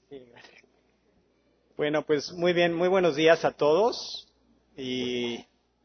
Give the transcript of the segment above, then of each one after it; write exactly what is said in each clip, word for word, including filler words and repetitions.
Sí, gracias. Bueno, pues muy bien, muy buenos días a todos. Y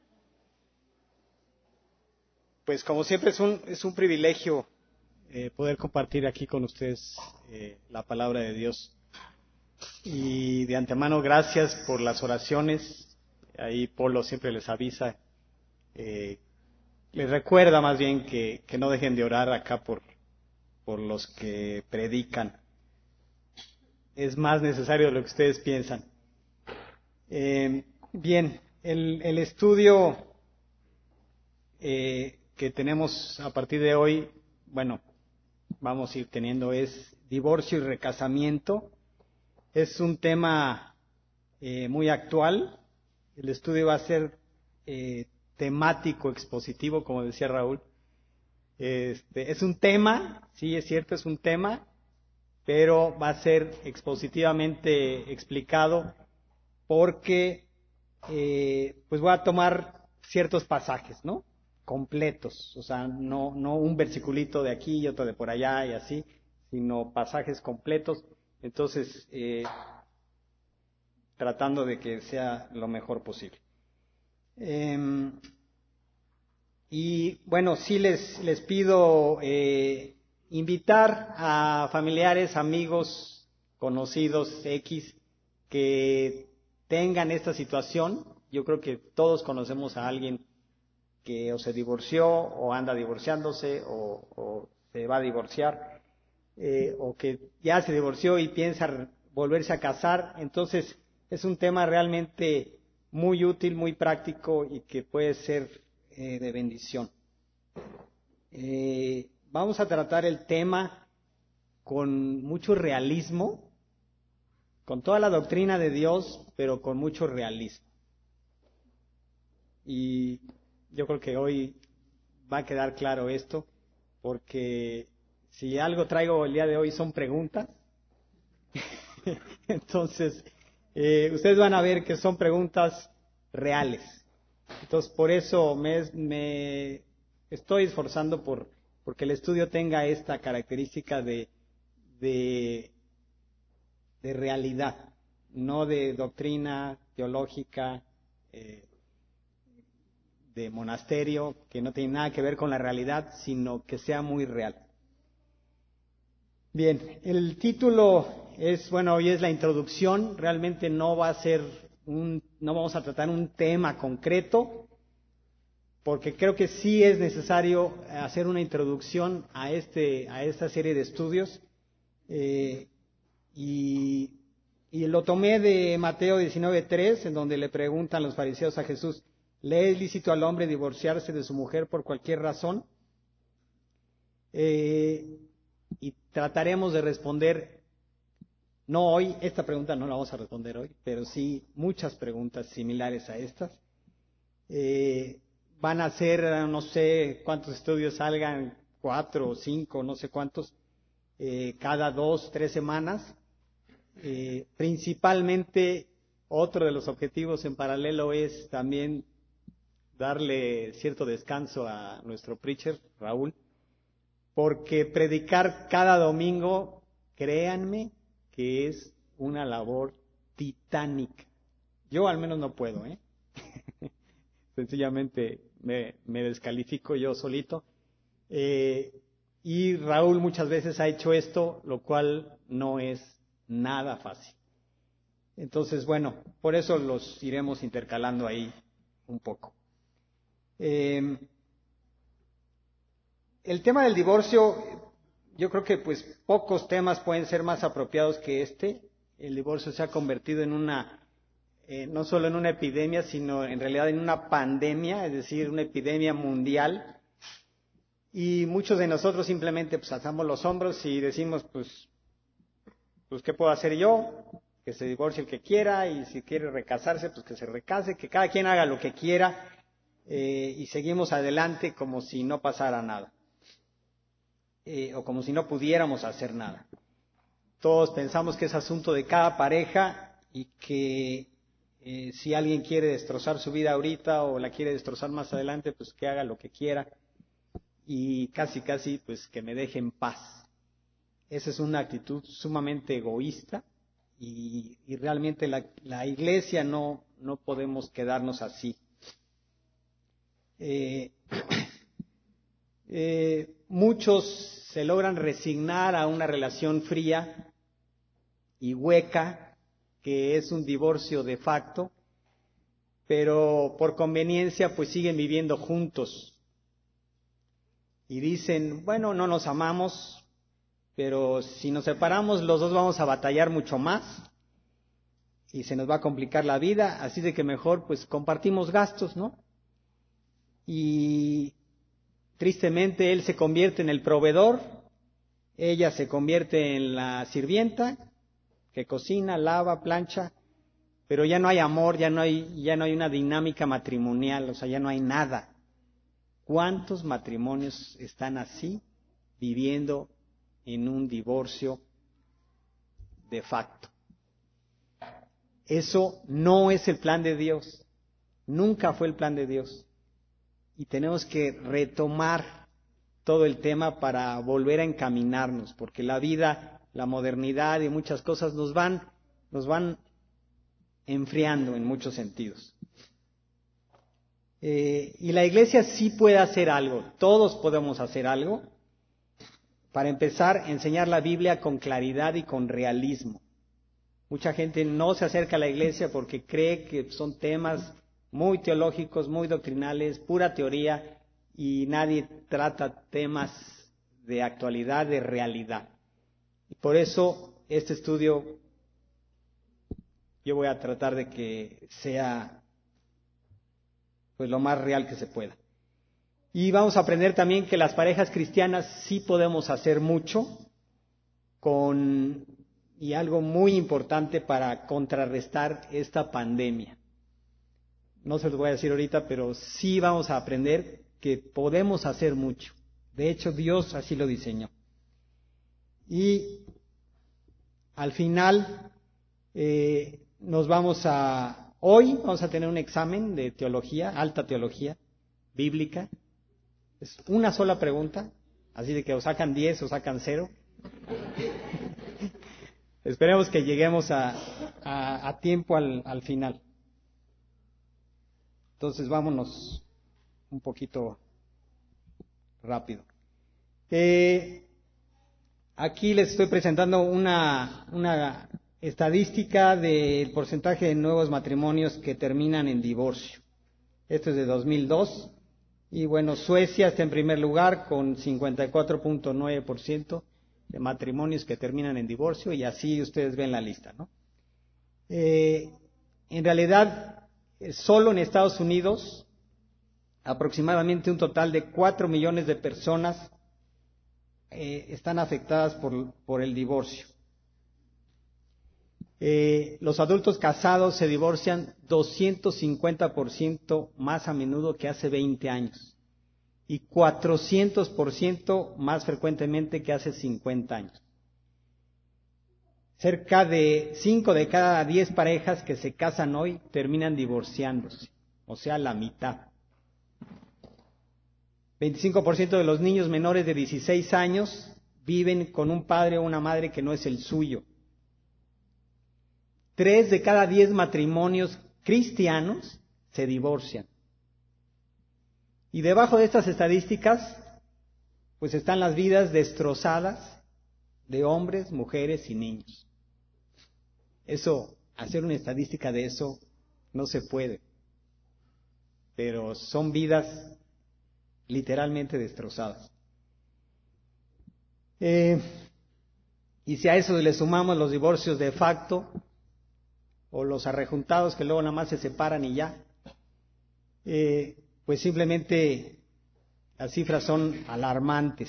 pues como siempre es un, es un privilegio eh, poder compartir aquí con ustedes eh, la palabra de Dios. Y de antemano gracias por las oraciones. Ahí Polo siempre les avisa, eh, les recuerda más bien que, que no dejen de orar acá por, por los que predican. Es más necesario de lo que ustedes piensan. Eh, bien, el, el estudio eh, que tenemos a partir de hoy, bueno, vamos a ir teniendo es divorcio y recasamiento. Es un tema eh, muy actual. El estudio va a ser eh, temático, expositivo, como decía Raúl. Este, es un tema, sí, es cierto, es un tema, pero va a ser expositivamente explicado porque eh, pues voy a tomar ciertos pasajes, ¿no? Completos, o sea, no, no un versiculito de aquí y otro de por allá y así, sino pasajes completos. Entonces, eh, tratando de que sea lo mejor posible. Eh, y bueno, sí les, les pido eh, invitar a familiares, amigos, conocidos, X, que tengan esta situación. Yo creo que todos conocemos a alguien que o se divorció o anda divorciándose o, o se va a divorciar eh, o que ya se divorció y piensa volverse a casar. Entonces es un tema realmente muy útil, muy práctico y que puede ser eh, de bendición. Eh, vamos a tratar el tema con mucho realismo, con toda la doctrina de Dios, pero con mucho realismo. Y yo creo que hoy va a quedar claro esto, porque si algo traigo el día de hoy son preguntas. Entonces, eh, ustedes van a ver que son preguntas reales. Entonces, por eso me, me estoy esforzando por porque el estudio tenga esta característica de, de, de realidad, no de doctrina teológica, eh, de monasterio, que no tiene nada que ver con la realidad, sino que sea muy real. Bien, el título es, bueno, hoy es la introducción, realmente no va a ser un, no vamos a tratar un tema concreto, porque creo que sí es necesario hacer una introducción a este, a esta serie de estudios, eh, y, y lo tomé de Mateo diecinueve tres, en donde le preguntan los fariseos a Jesús, ¿le es lícito al hombre divorciarse de su mujer por cualquier razón? Eh, y trataremos de responder, no hoy, esta pregunta no la vamos a responder hoy, pero sí muchas preguntas similares a estas. Eh, van a ser, no sé cuántos estudios salgan, cuatro o cinco, no sé cuántos, eh, cada dos, tres semanas. Eh, principalmente, otro de los objetivos en paralelo es también darle cierto descanso a nuestro preacher, Raúl, porque predicar cada domingo, créanme, que es una labor titánica. Yo al menos no puedo, ¿eh? Sencillamente me, me descalifico yo solito. Eh, y Raúl muchas veces ha hecho esto, lo cual no es nada fácil. Entonces, bueno, por eso los iremos intercalando ahí un poco. Eh, el tema del divorcio, yo creo que pues pocos temas pueden ser más apropiados que este. El divorcio se ha convertido en una, eh, no solo en una epidemia, sino en realidad en una pandemia, es decir, una epidemia mundial. Y muchos de nosotros simplemente pues alzamos los hombros y decimos, pues, pues ¿qué puedo hacer yo? Que se divorcie el que quiera, y si quiere recasarse, pues que se recase, que cada quien haga lo que quiera, eh, y seguimos adelante como si no pasara nada. Eh, o como si no pudiéramos hacer nada. Todos pensamos que es asunto de cada pareja y que eh, si alguien quiere destrozar su vida ahorita o la quiere destrozar más adelante, pues que haga lo que quiera y casi casi pues que me deje en paz. Esa es una actitud sumamente egoísta y, y realmente la, la iglesia no, no podemos quedarnos así. Eh, eh, muchos se logran resignar a una relación fría y hueca, que es un divorcio de facto, pero por conveniencia pues siguen viviendo juntos. Y dicen, bueno, no nos amamos, pero si nos separamos los dos vamos a batallar mucho más y se nos va a complicar la vida, así de que mejor pues compartimos gastos, ¿no? Y tristemente él se convierte en el proveedor, ella se convierte en la sirvienta que cocina, lava, plancha, pero ya no hay amor, ya no hay, ya no hay una dinámica matrimonial, o sea, ya no hay nada. ¿Cuántos matrimonios están así, viviendo en un divorcio de facto? Eso no es el plan de Dios, nunca fue el plan de Dios. Y tenemos que retomar todo el tema para volver a encaminarnos, porque la vida, la modernidad y muchas cosas nos van, nos van enfriando en muchos sentidos. Eh, y la iglesia sí puede hacer algo, todos podemos hacer algo. Para empezar, enseñar la Biblia con claridad y con realismo. Mucha gente no se acerca a la iglesia porque cree que son temas muy teológicos, muy doctrinales, pura teoría, y nadie trata temas de actualidad, de realidad. Y por eso este estudio yo voy a tratar de que sea pues lo más real que se pueda. Y vamos a aprender también que las parejas cristianas sí podemos hacer mucho con, y algo muy importante para contrarrestar esta pandemia. No se los voy a decir ahorita, pero sí vamos a aprender que podemos hacer mucho. De hecho, Dios así lo diseñó. Y al final, eh, nos vamos a, hoy vamos a tener un examen de teología, alta teología bíblica. Es una sola pregunta, así de que o sacan diez o sacan cero. Esperemos que lleguemos a, a, a tiempo al, al final. Entonces vámonos un poquito rápido. Eh, aquí les estoy presentando una, una estadística del porcentaje de nuevos matrimonios que terminan en divorcio. Esto es de dos mil dos. Y bueno, Suecia está en primer lugar con cincuenta y cuatro punto nueve por ciento de matrimonios que terminan en divorcio, y así ustedes ven la lista, ¿no? Eh, en realidad, solo en Estados Unidos, aproximadamente un total de cuatro millones de personas eh, están afectadas por, por el divorcio. Eh, los adultos casados se divorcian doscientos cincuenta por ciento más a menudo que hace veinte años y cuatrocientos por ciento más frecuentemente que hace cincuenta años. Cerca de cinco de cada diez parejas que se casan hoy terminan divorciándose, o sea, la mitad. veinticinco por ciento de los niños menores de dieciséis años viven con un padre o una madre que no es el suyo. Tres de cada diez matrimonios cristianos se divorcian. Y debajo de estas estadísticas, pues están las vidas destrozadas de hombres, mujeres y niños. Eso, hacer una estadística de eso no se puede. Pero son vidas literalmente destrozadas. Eh, y si a eso le sumamos los divorcios de facto, o los arrejuntados que luego nada más se separan y ya, eh, pues simplemente las cifras son alarmantes.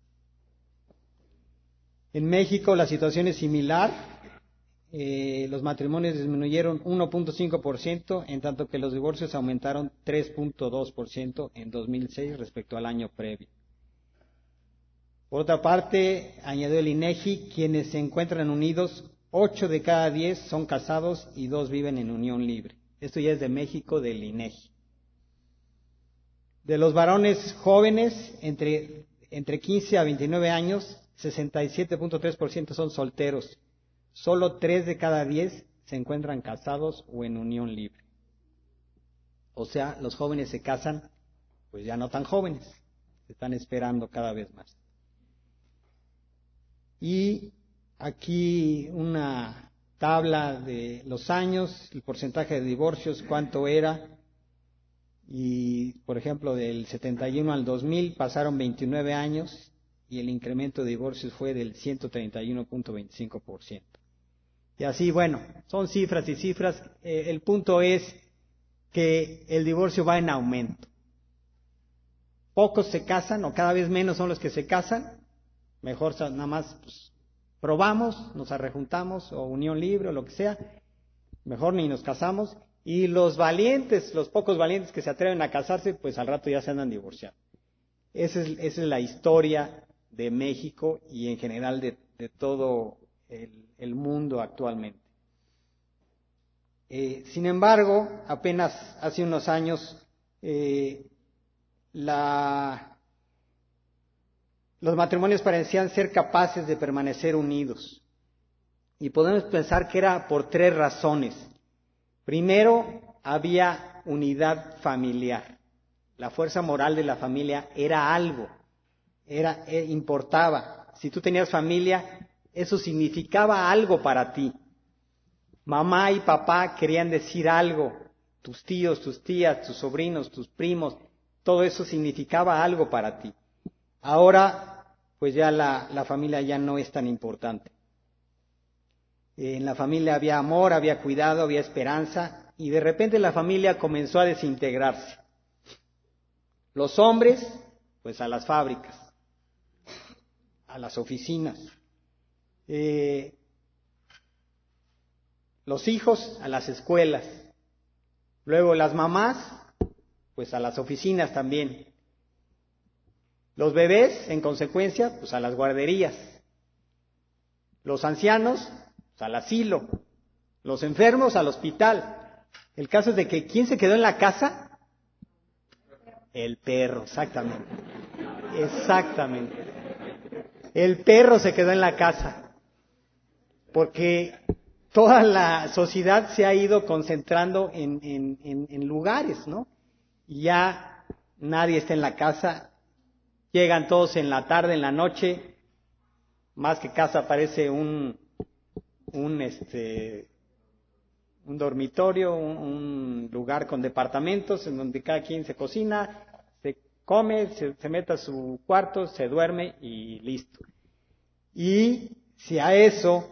En México la situación es similar, eh, los matrimonios disminuyeron uno punto cinco por ciento, en tanto que los divorcios aumentaron tres punto dos por ciento en dos mil seis respecto al año previo. Por otra parte, añadió el INEGI, quienes se encuentran unidos, ocho de cada diez son casados y dos viven en unión libre. Esto ya es de México, del INEGI. De los varones jóvenes, entre, entre quince a veintinueve años, sesenta y siete punto tres por ciento son solteros. solo tres de cada diez se encuentran casados o en unión libre. O sea, los jóvenes se casan, pues ya no tan jóvenes, se están esperando cada vez más. Y aquí una tabla de los años, el porcentaje de divorcios, cuánto era. Y, por ejemplo, del setenta y uno al dos mil pasaron veintinueve años y el incremento de divorcios fue del ciento treinta y uno punto veinticinco por ciento. Y así, bueno, son cifras y cifras. Eh, el punto es que el divorcio va en aumento. Pocos se casan, o cada vez menos son los que se casan. Mejor nada más pues, probamos, nos arrejuntamos, o unión libre, o lo que sea. Mejor ni nos casamos. Y los valientes, los pocos valientes que se atreven a casarse, pues al rato ya se andan divorciando. Esa es, esa es la historia de México y en general de, de todo el, el mundo actualmente. Eh, sin embargo, apenas hace unos años, eh, la, los matrimonios parecían ser capaces de permanecer unidos. Y podemos pensar que era por tres razones. Primero, había unidad familiar. La fuerza moral de la familia era algo, era, eh, importaba. Si tú tenías familia, eso significaba algo para ti. Mamá y papá querían decir algo, tus tíos, tus tías, tus sobrinos, tus primos, todo eso significaba algo para ti. Ahora, pues ya la, la familia ya no es tan importante. En la familia había amor, había cuidado, había esperanza, y de repente la familia comenzó a desintegrarse. Los hombres, pues a las fábricas, a las oficinas. Eh, los hijos a las escuelas. Luego las mamás, pues a las oficinas también. Los bebés, en consecuencia, pues a las guarderías. Los ancianos, pues al asilo. Los enfermos al hospital. El caso es de que ¿quién se quedó en la casa? El perro, exactamente. Exactamente. El perro se quedó en la casa. Porque toda la sociedad se ha ido concentrando en, en, en, en lugares, ¿no? Y ya nadie está en la casa. Llegan todos en la tarde, en la noche. Más que casa parece un, un este, un dormitorio, un, un lugar con departamentos en donde cada quien se cocina, se come, se, se mete a su cuarto, se duerme y listo. Y si a eso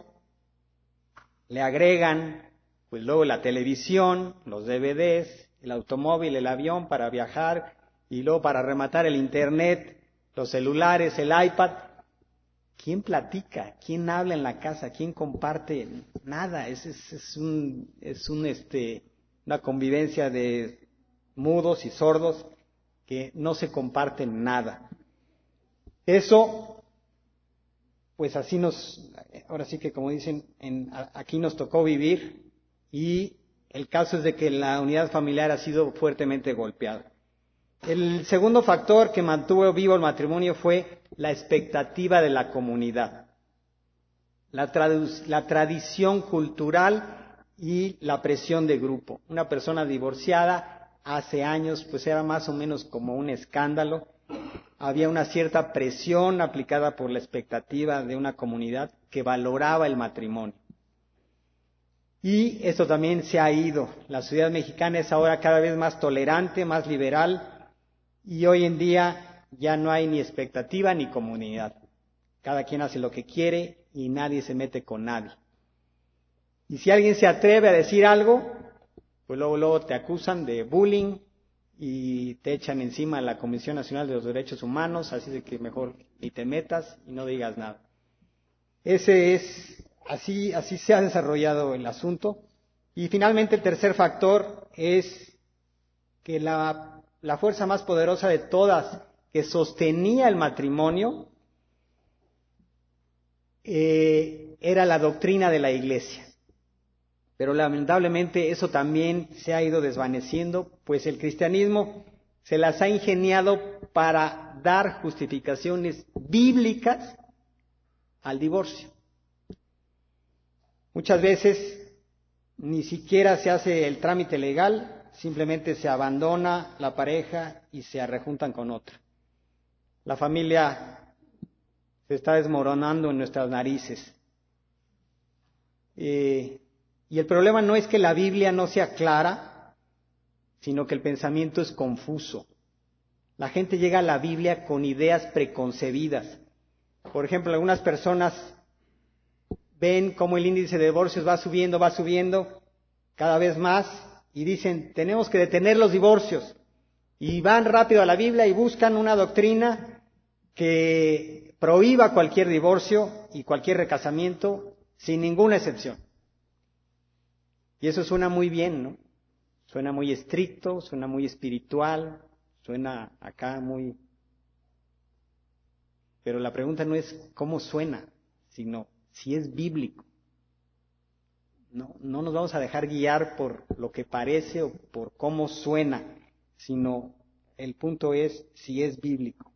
le agregan, pues luego la televisión, los D V Ds, el automóvil, el avión para viajar y luego para rematar el internet, los celulares, el iPad. ¿Quién platica? ¿Quién habla en la casa? ¿Quién comparte? Nada. Es, es, es, un, es un, este, una convivencia de mudos y sordos que no se comparten nada. Eso, pues así nos, ahora sí que como dicen, en, aquí nos tocó vivir y el caso es de que la unidad familiar ha sido fuertemente golpeada. El segundo factor que mantuvo vivo el matrimonio fue la expectativa de la comunidad, la, tradu- la tradición cultural y la presión de grupo. Una persona divorciada hace años pues era más o menos como un escándalo. Había una cierta presión aplicada por la expectativa de una comunidad que valoraba el matrimonio. Y esto también se ha ido. La sociedad mexicana es ahora cada vez más tolerante, más liberal, y hoy en día ya no hay ni expectativa ni comunidad. Cada quien hace lo que quiere y nadie se mete con nadie. Y si alguien se atreve a decir algo, pues luego, luego te acusan de bullying y te echan encima a la Comisión Nacional de los Derechos Humanos, así de que mejor ni te metas y no digas nada. Ese es, así, así se ha desarrollado el asunto. Y finalmente el tercer factor es que la La fuerza más poderosa de todas que sostenía el matrimonio eh, era la doctrina de la Iglesia. Pero lamentablemente eso también se ha ido desvaneciendo, pues el cristianismo se las ha ingeniado para dar justificaciones bíblicas al divorcio. muchas veces ni siquiera se hace el trámite legal, simplemente se abandona la pareja y se rejuntan con otra. La familia se está desmoronando en nuestras narices. Eh, y el problema no es que la Biblia no sea clara, sino que el pensamiento es confuso. La gente llega a la Biblia con ideas preconcebidas. Por ejemplo, algunas personas ven cómo el índice de divorcios va subiendo, va subiendo cada vez más y dicen, tenemos que detener los divorcios. Y van rápido a la Biblia y buscan una doctrina que prohíba cualquier divorcio y cualquier recasamiento sin ninguna excepción. Y eso suena muy bien, ¿no? Suena muy estricto, suena muy espiritual, suena acá muy... Pero la pregunta no es cómo suena, sino si es bíblico. No, no nos vamos a dejar guiar por lo que parece o por cómo suena, sino el punto es si es bíblico.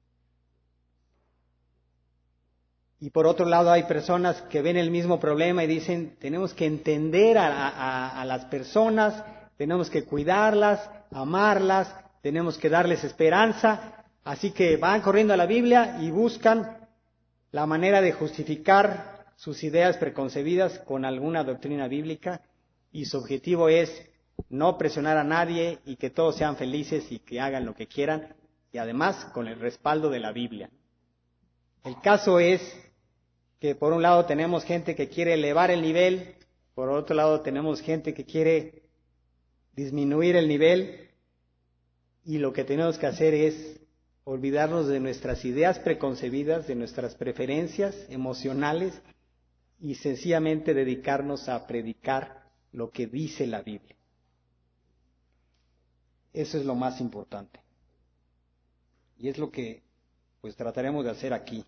Y por otro lado hay personas que ven el mismo problema y dicen, tenemos que entender a, a, a las personas, tenemos que cuidarlas, amarlas, tenemos que darles esperanza, así que van corriendo a la Biblia y buscan la manera de justificar sus ideas preconcebidas con alguna doctrina bíblica y su objetivo es no presionar a nadie y que todos sean felices y que hagan lo que quieran y además con el respaldo de la Biblia. El caso es que por un lado tenemos gente que quiere elevar el nivel, por otro lado tenemos gente que quiere disminuir el nivel y lo que tenemos que hacer es olvidarnos de nuestras ideas preconcebidas, de nuestras preferencias emocionales y sencillamente dedicarnos a predicar lo que dice la Biblia. Eso es lo más importante. Y es lo que pues trataremos de hacer aquí.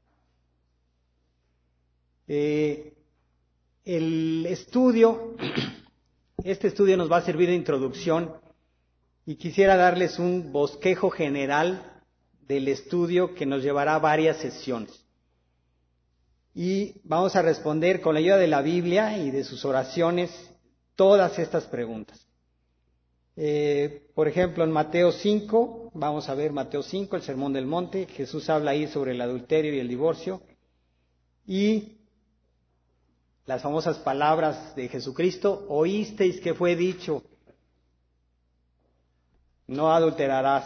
Eh, el estudio, este estudio nos va a servir de introducción y quisiera darles un bosquejo general del estudio que nos llevará a varias sesiones. Y vamos a responder con la ayuda de la Biblia y de sus oraciones todas estas preguntas. Eh, por ejemplo, en Mateo cinco, vamos a ver Mateo cinco, el Sermón del Monte. Jesús habla ahí sobre el adulterio y el divorcio. Y las famosas palabras de Jesucristo, oísteis que fue dicho, no adulterarás.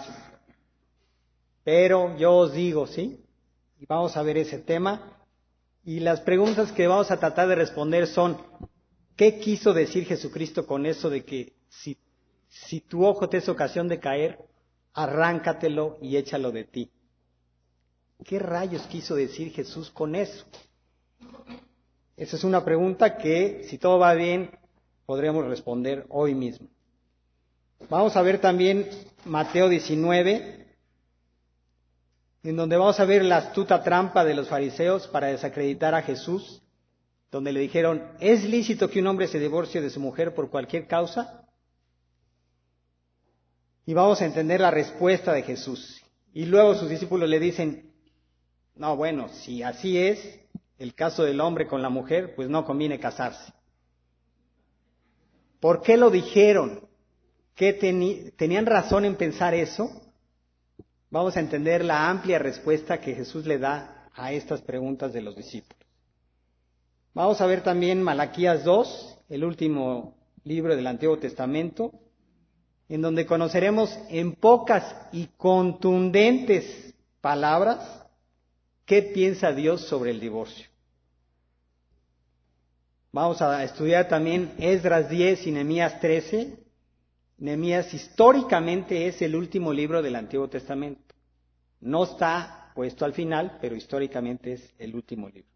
Pero yo os digo, ¿sí? Y vamos a ver ese tema. Y las preguntas que vamos a tratar de responder son, ¿qué quiso decir Jesucristo con eso de que si, si tu ojo te es ocasión de caer, arráncatelo y échalo de ti? ¿Qué rayos quiso decir Jesús con eso? Esa es una pregunta que, si todo va bien, podremos responder hoy mismo. Vamos a ver también Mateo diecinueve, en donde vamos a ver la astuta trampa de los fariseos para desacreditar a Jesús, donde le dijeron, ¿es lícito que un hombre se divorcie de su mujer por cualquier causa? Y vamos a entender la respuesta de Jesús. Y luego sus discípulos le dicen, no, bueno, si así es el caso del hombre con la mujer, pues no conviene casarse. ¿Por qué lo dijeron? ¿Qué teni- ¿Tenían razón en pensar eso? Vamos a entender la amplia respuesta que Jesús le da a estas preguntas de los discípulos. Vamos a ver también Malaquías dos, el último libro del Antiguo Testamento, en donde conoceremos en pocas y contundentes palabras qué piensa Dios sobre el divorcio. Vamos a estudiar también Esdras diez y Nehemías trece. Nehemías históricamente es el último libro del Antiguo Testamento. No está puesto al final, pero históricamente es el último libro.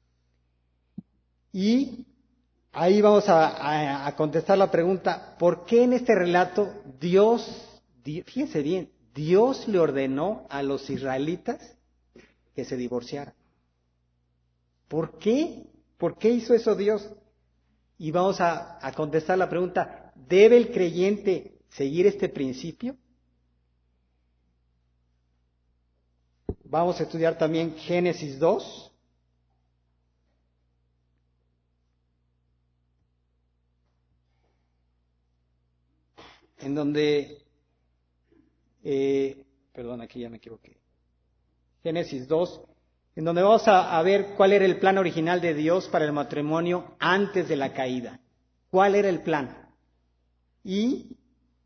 Y ahí vamos a, a, a contestar la pregunta, ¿por qué en este relato Dios, fíjense bien, Dios le ordenó a los israelitas que se divorciaran? ¿Por qué? ¿Por qué hizo eso Dios? Y vamos a, a contestar la pregunta, ¿debe el creyente seguir este principio? Vamos a estudiar también Génesis dos. en donde, eh, perdón, aquí ya me equivoqué, Génesis dos, en donde vamos a, a ver cuál era el plan original de Dios para el matrimonio antes de la caída. ¿Cuál era el plan? Y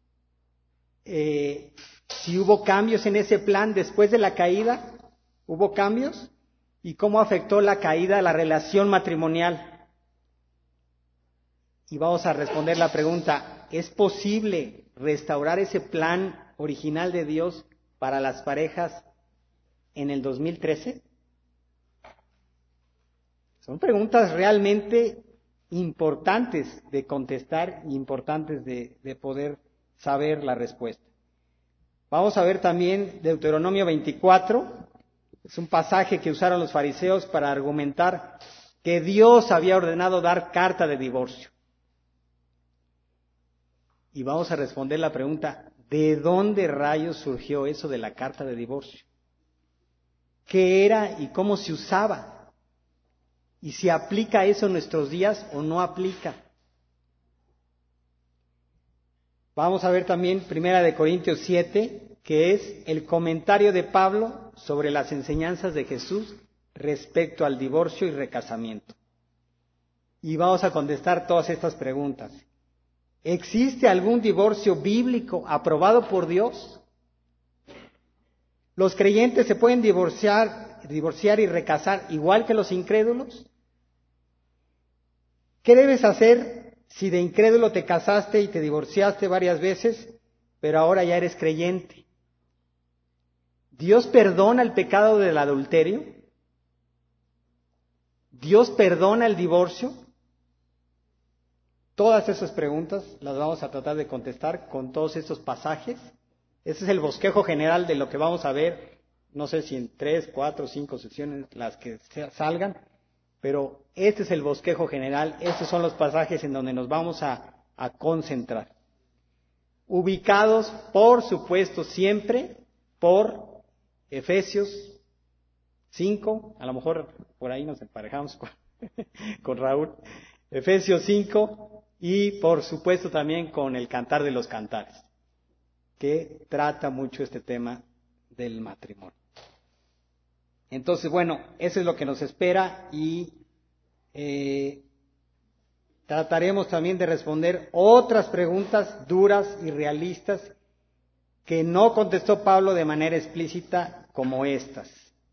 eh, si hubo cambios en ese plan después de la caída, ¿hubo cambios? ¿Y cómo afectó la caída a la relación matrimonial? Y vamos a responder la pregunta, ¿es posible restaurar ese plan original de Dios para las parejas en el dos mil trece? Son preguntas realmente importantes de contestar y importantes de, de poder saber la respuesta. Vamos a ver también Deuteronomio veinticuatro, es un pasaje que usaron los fariseos para argumentar que Dios había ordenado dar carta de divorcio. Y vamos a responder la pregunta, ¿de dónde rayos surgió eso de la carta de divorcio? ¿Qué era y cómo se usaba? ¿Y si aplica eso en nuestros días o no aplica? Vamos a ver también Primera de Corintios siete, que es el comentario de Pablo sobre las enseñanzas de Jesús respecto al divorcio y recasamiento. Y vamos a contestar todas estas preguntas. ¿Existe algún divorcio bíblico aprobado por Dios? ¿Los creyentes se pueden divorciar, divorciar y recasar igual que los incrédulos? ¿Qué debes hacer si de incrédulo te casaste y te divorciaste varias veces, pero ahora ya eres creyente? ¿Dios perdona el pecado del adulterio? ¿Dios perdona el divorcio? Todas esas preguntas las vamos a tratar de contestar con todos estos pasajes. Ese es el bosquejo general de lo que vamos a ver, no sé si en tres, cuatro, cinco sesiones las que salgan, pero este es el bosquejo general, estos son los pasajes en donde nos vamos a, a concentrar. Ubicados, por supuesto, siempre por Efesios cinco, a lo mejor por ahí nos emparejamos con, con Raúl, Efesios cinco y por supuesto también con el Cantar de los Cantares, que trata mucho este tema del matrimonio. Entonces, bueno, eso es lo que nos espera y eh, trataremos también de responder otras preguntas duras y realistas que no contestó Pablo de manera explícita como estas.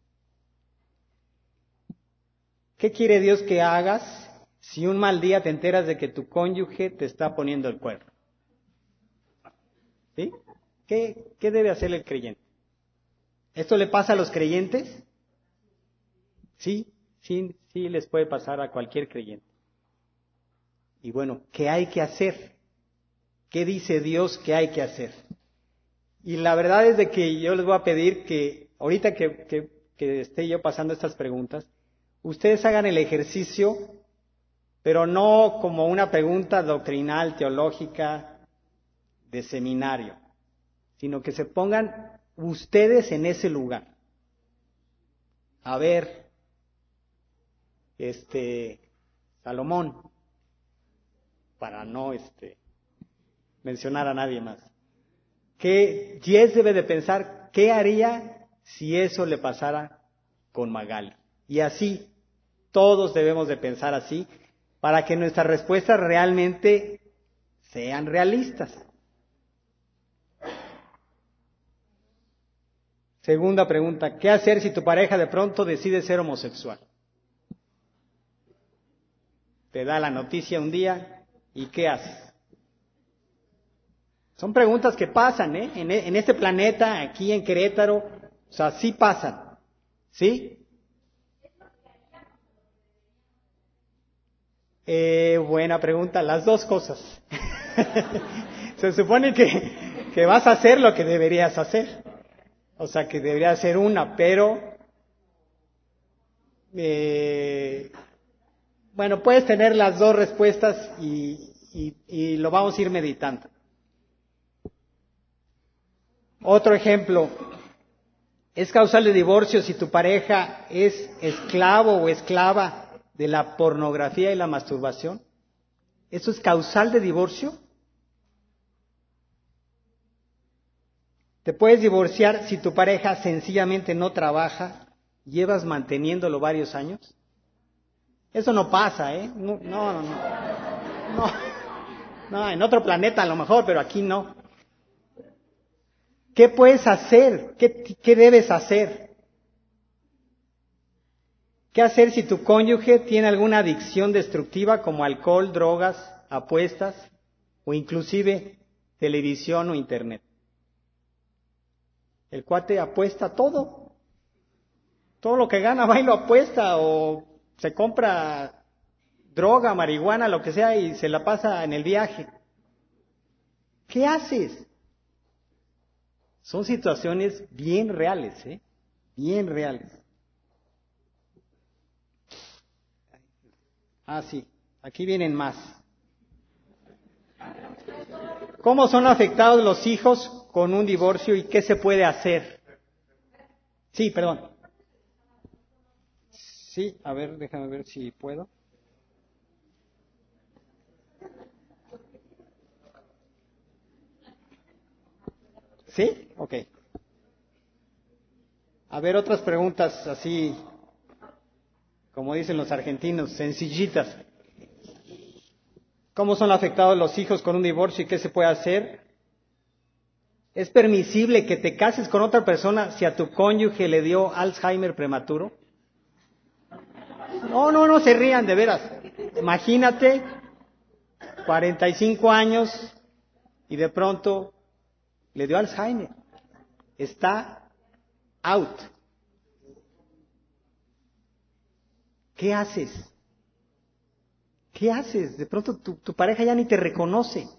¿Qué quiere Dios que hagas si un mal día te enteras de que tu cónyuge te está poniendo el cuerno? ¿Sí? ¿Qué, qué debe hacer el creyente? ¿Esto le pasa a los creyentes? Sí, sí, sí les puede pasar a cualquier creyente. Y bueno, ¿qué hay que hacer? ¿Qué dice Dios que hay que hacer? Y la verdad es de que yo les voy a pedir que ahorita que, que, que esté yo pasando estas preguntas, ustedes hagan el ejercicio, pero no como una pregunta doctrinal, teológica, de seminario, sino que se pongan ustedes en ese lugar. A ver, este, Salomón, para no este, mencionar a nadie más, que Jess debe de pensar, ¿qué haría si eso le pasara con Magali? Y así, todos debemos de pensar así, para que nuestras respuestas realmente sean realistas. Segunda pregunta, ¿qué hacer si tu pareja de pronto decide ser homosexual? Te da la noticia un día, ¿y qué haces? Son preguntas que pasan, ¿eh? En, en este planeta, aquí en Querétaro, o sea, sí pasan, ¿sí? Eh, buena pregunta, las dos cosas. Se supone que, que vas a hacer lo que deberías hacer, o sea, que debería ser una, pero, eh, bueno, puedes tener las dos respuestas y, y, y lo vamos a ir meditando. Otro ejemplo, ¿es causal de divorcio si tu pareja es esclavo o esclava de la pornografía y la masturbación? ¿Eso es causal de divorcio? Te puedes divorciar si tu pareja sencillamente no trabaja, llevas manteniéndolo varios años. Eso no pasa, ¿eh? No, no, no, no. No, no, en otro planeta a lo mejor, pero aquí no. ¿Qué puedes hacer? ¿Qué, qué debes hacer? ¿Qué hacer si tu cónyuge tiene alguna adicción destructiva como alcohol, drogas, apuestas o inclusive televisión o internet? El cuate apuesta todo. Todo lo que gana va y lo apuesta o se compra droga, marihuana, lo que sea y se la pasa en el viaje. ¿Qué haces? Son situaciones bien reales, ¿eh? Bien reales. Ah, sí. Aquí vienen más. ¿Cómo son afectados los hijos con un divorcio y qué se puede hacer? Sí, perdón. Sí, a ver, déjame ver si puedo. ¿Sí? Ok. A ver, otras preguntas así, como dicen los argentinos, sencillitas. ¿Cómo son afectados los hijos con un divorcio y qué se puede hacer? ¿Es permisible que te cases con otra persona si a tu cónyuge le dio Alzheimer prematuro? No, no, no se rían, de veras. Imagínate, cuarenta y cinco años y de pronto le dio Alzheimer. Está out. ¿Qué haces? ¿Qué haces? De pronto tu, tu pareja ya ni te reconoce.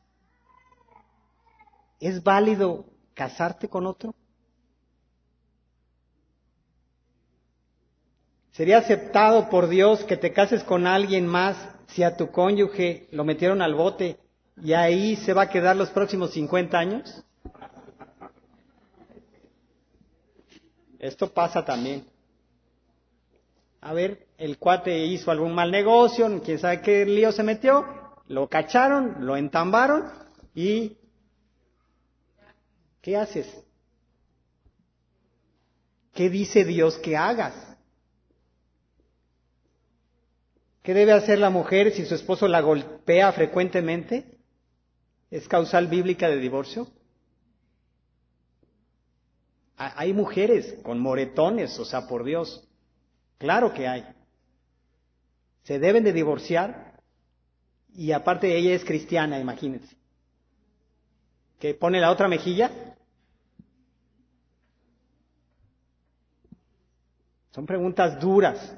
¿Es válido casarte con otro? ¿Sería aceptado por Dios que te cases con alguien más si a tu cónyuge lo metieron al bote y ahí se va a quedar los próximos cincuenta años? Esto pasa también. A ver, el cuate hizo algún mal negocio, quién sabe qué lío se metió, lo cacharon, lo entambaron y ¿qué haces? ¿Qué dice Dios que hagas? ¿Qué debe hacer la mujer si su esposo la golpea frecuentemente? ¿Es causal bíblica de divorcio? Hay mujeres con moretones, o sea, por Dios. Claro que hay. Se deben de divorciar y aparte ella es cristiana, imagínense. ¿Que pone la otra mejilla? Son preguntas duras.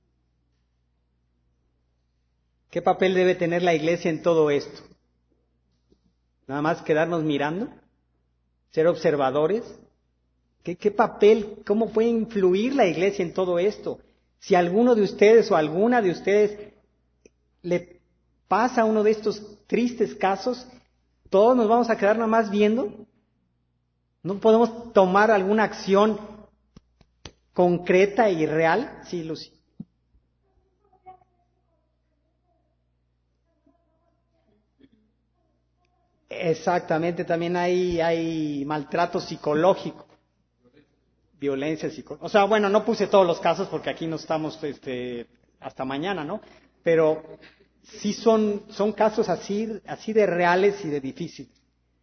¿Qué papel debe tener la iglesia en todo esto? ¿Nada más quedarnos mirando? ¿Ser observadores? ¿Qué, qué papel, cómo puede influir la iglesia en todo esto? Si alguno de ustedes o alguna de ustedes le pasa uno de estos tristes casos, ¿todos nos vamos a quedar nada más viendo? ¿No podemos tomar alguna acción concreta y real? Sí, Lucy. Exactamente, también hay, hay maltrato psicológico, violencia psicológica. O sea, bueno, no puse todos los casos porque aquí no estamos este, hasta mañana, ¿no? Pero sí son, son casos así, así de reales y de difíciles.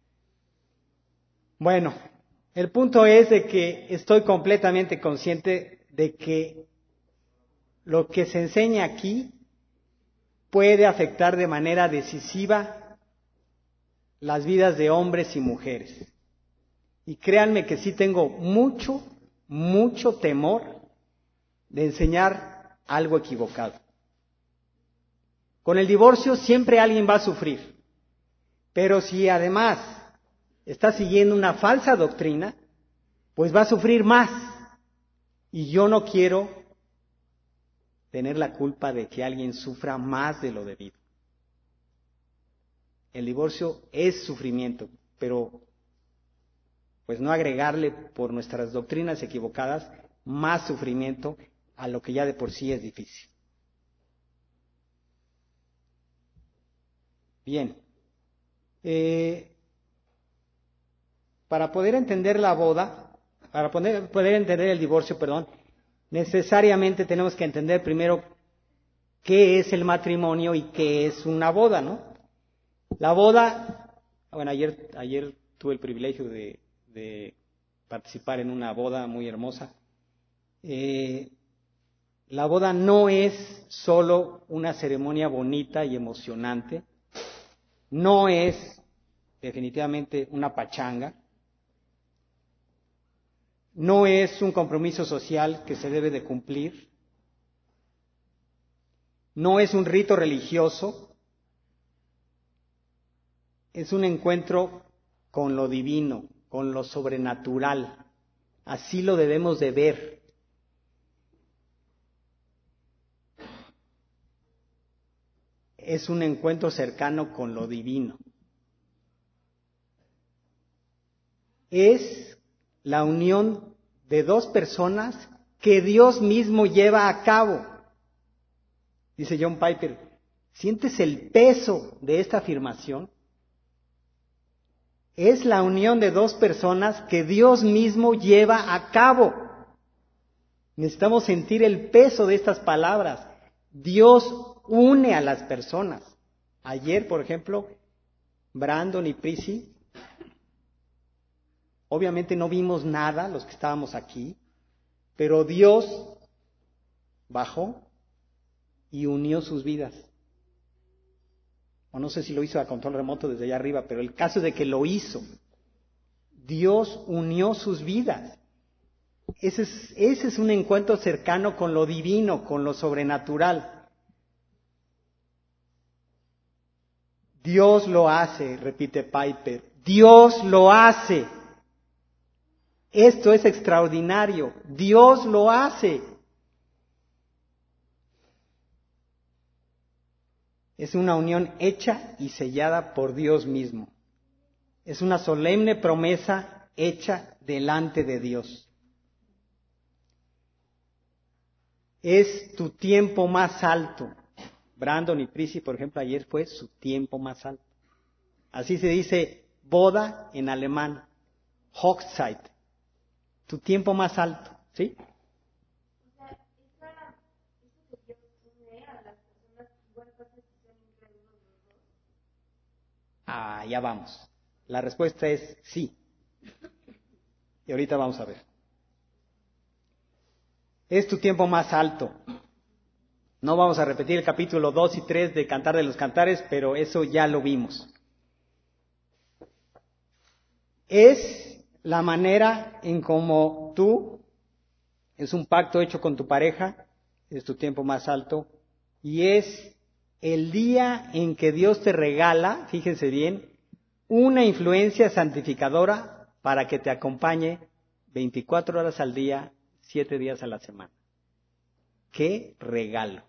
Bueno, el punto es de que estoy completamente consciente de que lo que se enseña aquí puede afectar de manera decisiva las vidas de hombres y mujeres. Y créanme que sí tengo mucho, mucho temor de enseñar algo equivocado. Con el divorcio siempre alguien va a sufrir, pero si además está siguiendo una falsa doctrina, pues va a sufrir más. Y yo no quiero tener la culpa de que alguien sufra más de lo debido. El divorcio es sufrimiento, pero pues no agregarle por nuestras doctrinas equivocadas más sufrimiento a lo que ya de por sí es difícil. Bien. Eh, para poder entender la boda, para poder, poder entender el divorcio, perdón, necesariamente tenemos que entender primero qué es el matrimonio y qué es una boda, ¿no? La boda, bueno, ayer, ayer tuve el privilegio de, de participar en una boda muy hermosa. Eh, la boda no es solo una ceremonia bonita y emocionante, no es definitivamente una pachanga, no es un compromiso social que se debe de cumplir, no es un rito religioso, es un encuentro con lo divino, con lo sobrenatural. Así lo debemos de ver. Es un encuentro cercano con lo divino. Es la unión de dos personas que Dios mismo lleva a cabo. Dice John Piper, ¿sientes el peso de esta afirmación? Es la unión de dos personas que Dios mismo lleva a cabo. Necesitamos sentir el peso de estas palabras. Dios une a las personas. Ayer, por ejemplo, Brandon y Prissy, obviamente no vimos nada los que estábamos aquí, pero Dios bajó y unió sus vidas. O no sé si lo hizo a control remoto desde allá arriba, pero el caso de que lo hizo. Dios unió sus vidas. Ese es, ese es un encuentro cercano con lo divino, con lo sobrenatural. Dios lo hace, repite Piper. Dios lo hace. Esto es extraordinario. Dios lo hace. Es una unión hecha y sellada por Dios mismo. Es una solemne promesa hecha delante de Dios. Es tu tiempo más alto. Brandon y Prissy, por ejemplo, ayer fue su tiempo más alto. Así se dice boda en alemán. Hochzeit. Tu tiempo más alto. ¿Sí? Ah, ya vamos. La respuesta es sí. Y ahorita vamos a ver. Es tu tiempo más alto. No vamos a repetir el capítulo dos y tres de Cantar de los Cantares, pero eso ya lo vimos. Es la manera en cómo tú, es un pacto hecho con tu pareja, es tu tiempo más alto, y es el día en que Dios te regala, fíjense bien, una influencia santificadora para que te acompañe veinticuatro horas al día, siete días a la semana. ¡Qué regalo!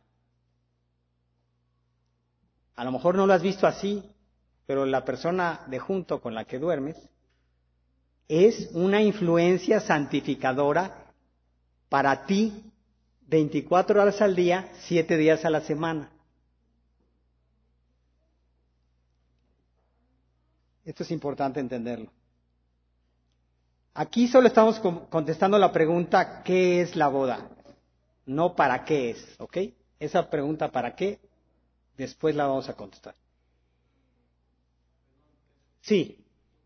A lo mejor no lo has visto así, pero la persona de junto con la que duermes es una influencia santificadora para ti veinticuatro horas al día, siete días a la semana. Esto es importante entenderlo. Aquí solo estamos contestando la pregunta ¿qué es la boda? No para qué es, ¿ok? Esa pregunta ¿para qué? Después la vamos a contestar. Sí.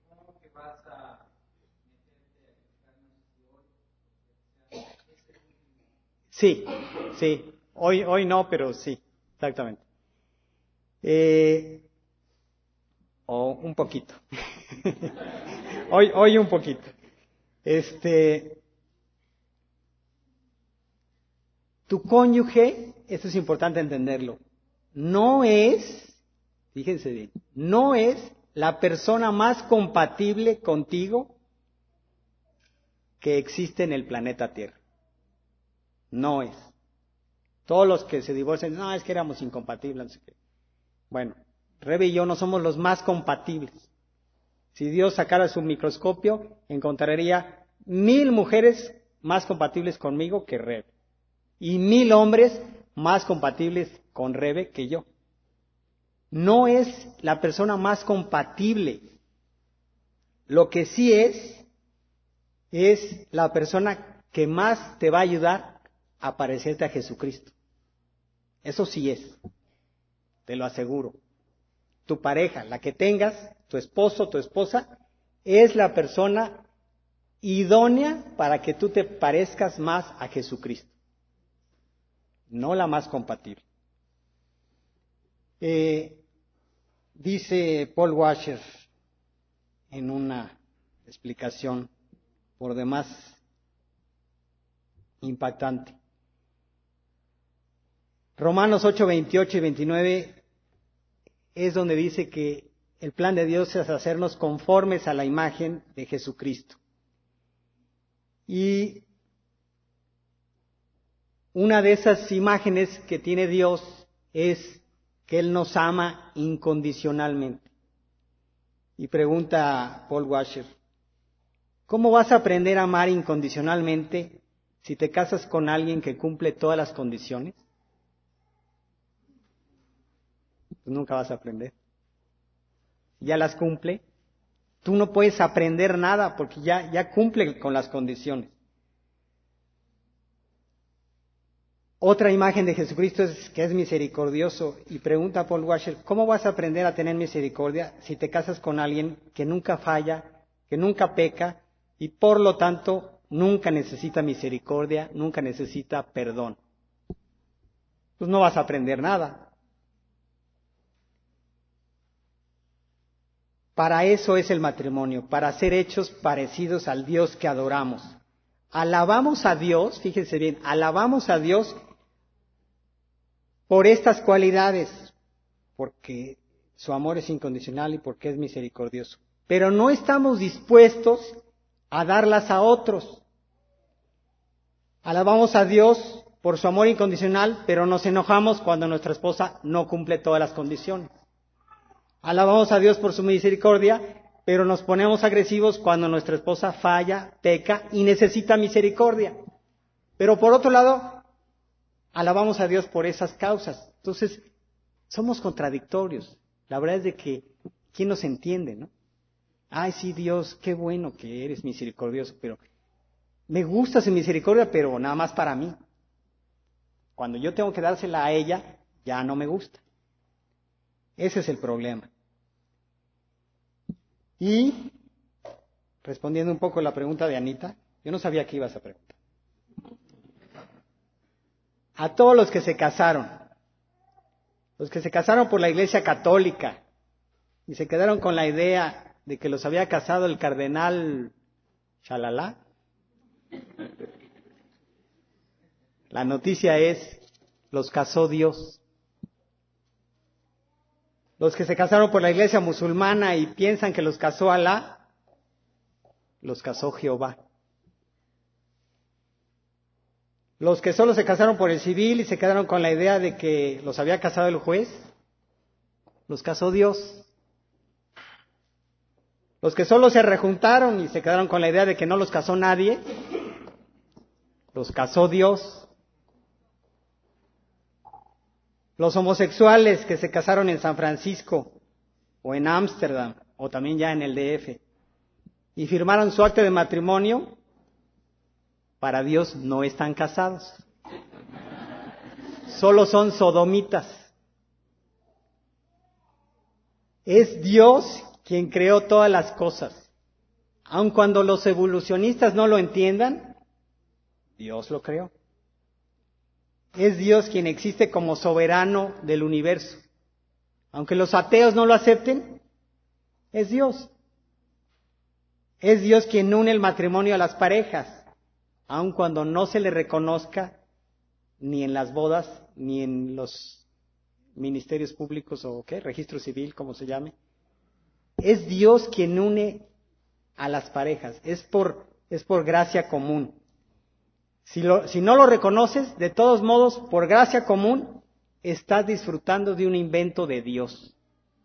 Sí, sí. Hoy, hoy no, pero sí, exactamente. Eh, o un poquito. hoy, hoy un poquito. Este, tu cónyuge, esto es importante entenderlo, no es, fíjense bien, no es la persona más compatible contigo que existe en el planeta Tierra. No es. Todos los que se divorcian, no, es que éramos incompatibles. No sé qué. Bueno, Rebe y yo no somos los más compatibles. Si Dios sacara su microscopio, encontraría mil mujeres más compatibles conmigo que Rebe. Y mil hombres más compatibles con Rebe que yo. No es la persona más compatible. Lo que sí es, es la persona que más te va a ayudar a parecerte a Jesucristo. Eso sí es, te lo aseguro. Tu pareja, la que tengas, tu esposo, tu esposa, es la persona idónea para que tú te parezcas más a Jesucristo, no la más compatible. Eh, dice Paul Washer en una explicación por demás impactante. Romanos ocho, veintiocho y veintinueve es donde dice que el plan de Dios es hacernos conformes a la imagen de Jesucristo. Y una de esas imágenes que tiene Dios es que Él nos ama incondicionalmente. Y pregunta Paul Washer, ¿cómo vas a aprender a amar incondicionalmente si te casas con alguien que cumple todas las condiciones? Pues nunca vas a aprender. Ya las cumple. Tú no puedes aprender nada porque ya, ya cumple con las condiciones. Otra imagen de Jesucristo es que es misericordioso. Y pregunta a Paul Washer, ¿cómo vas a aprender a tener misericordia si te casas con alguien que nunca falla, que nunca peca y por lo tanto nunca necesita misericordia, nunca necesita perdón? Pues no vas a aprender nada. Para eso es el matrimonio, para ser hechos parecidos al Dios que adoramos. Alabamos a Dios, fíjense bien, alabamos a Dios por estas cualidades, porque su amor es incondicional y porque es misericordioso. Pero no estamos dispuestos a darlas a otros. Alabamos a Dios por su amor incondicional, pero nos enojamos cuando nuestra esposa no cumple todas las condiciones. Alabamos a Dios por su misericordia, pero nos ponemos agresivos cuando nuestra esposa falla, peca y necesita misericordia. Pero por otro lado, alabamos a Dios por esas causas. Entonces, somos contradictorios. La verdad es de que, ¿quién nos entiende, no? Ay, sí, Dios, qué bueno que eres misericordioso, pero me gusta su misericordia, pero nada más para mí. Cuando yo tengo que dársela a ella, ya no me gusta. Ese es el problema. Y, respondiendo un poco a la pregunta de Anita, yo no sabía que ibas a preguntar. A todos los que se casaron, los que se casaron por la Iglesia Católica y se quedaron con la idea de que los había casado el cardenal Shalala, la noticia es, los casó Dios. Los que se casaron por la Iglesia musulmana y piensan que los casó Alá, los casó Jehová. Los que solo se casaron por el civil y se quedaron con la idea de que los había casado el juez, los casó Dios. Los que solo se rejuntaron y se quedaron con la idea de que no los casó nadie, los casó Dios. Los homosexuales que se casaron en San Francisco o en Ámsterdam o también ya en el D F y firmaron su acta de matrimonio, para Dios no están casados. Solo son sodomitas. Es Dios quien creó todas las cosas. Aun cuando los evolucionistas no lo entiendan, Dios lo creó. Es Dios quien existe como soberano del universo. Aunque los ateos no lo acepten, es Dios. Es Dios quien une el matrimonio a las parejas, aun cuando no se le reconozca ni en las bodas, ni en los ministerios públicos o qué, registro civil, como se llame. Es Dios quien une a las parejas, es por, es por gracia común. Si, lo, si no lo reconoces, de todos modos, por gracia común, estás disfrutando de un invento de Dios.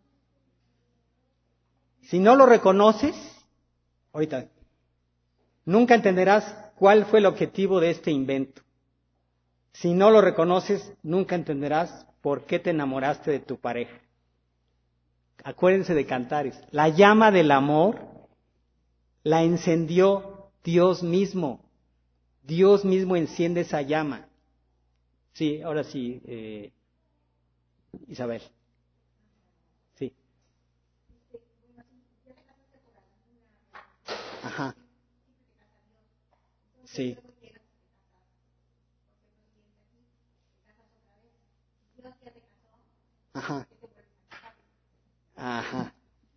Si no lo reconoces, ahorita, nunca entenderás cuál fue el objetivo de este invento. Si no lo reconoces, nunca entenderás por qué te enamoraste de tu pareja. Acuérdense de Cantares. La llama del amor la encendió Dios mismo. Dios mismo enciende esa llama. Sí, ahora sí, eh, Isabel. Sí. Ajá. Sí. Ajá. Ajá.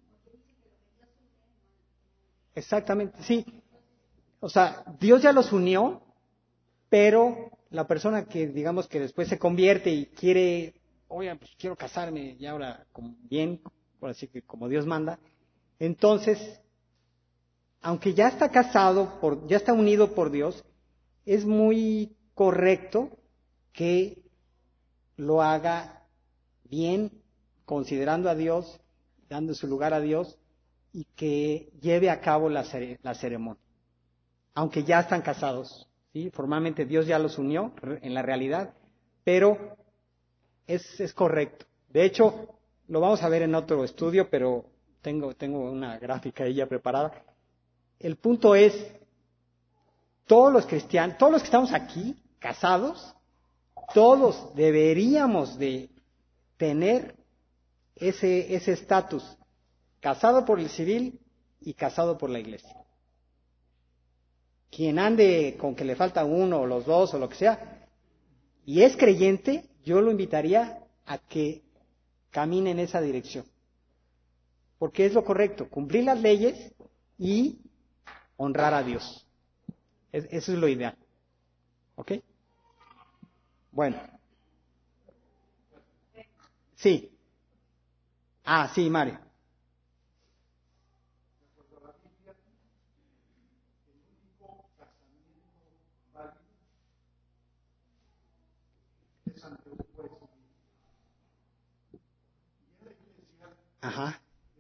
Exactamente, sí. O sea, Dios ya los unió, pero la persona que digamos que después se convierte y quiere, oye, pues quiero casarme y ahora como bien, por así que como Dios manda, entonces, aunque ya está casado, por, ya está unido por Dios, es muy correcto que lo haga bien, considerando a Dios, dando su lugar a Dios, y que lleve a cabo la, cere- la ceremonia. Aunque ya están casados, ¿sí? Formalmente Dios ya los unió en la realidad, pero es, es correcto. De hecho, lo vamos a ver en otro estudio, pero tengo, tengo una gráfica ahí ya preparada. El punto es, todos los cristianos, todos los que estamos aquí, casados, todos deberíamos de tener ese ese estatus, casado por el civil y casado por la iglesia. Quien ande con que le falta uno o los dos o lo que sea, y es creyente, yo lo invitaría a que camine en esa dirección. Porque es lo correcto, cumplir las leyes y honrar a Dios. Es, eso es lo ideal. ¿Ok? Bueno. Sí. Ah, sí, Mario. Ajá.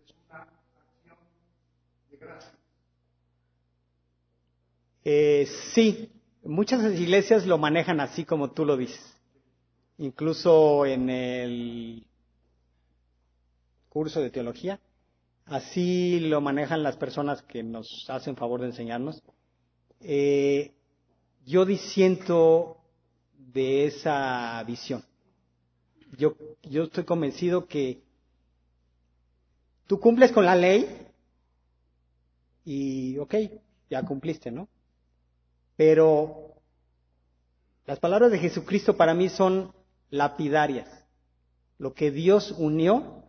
Eh, sí, muchas iglesias lo manejan así como tú lo dices. Incluso en el curso de teología, así lo manejan las personas que nos hacen favor de enseñarnos. Eh, yo disiento de esa visión. Yo, yo estoy convencido que tú cumples con la ley y, ok, ya cumpliste, ¿no? Pero las palabras de Jesucristo para mí son lapidarias. Lo que Dios unió,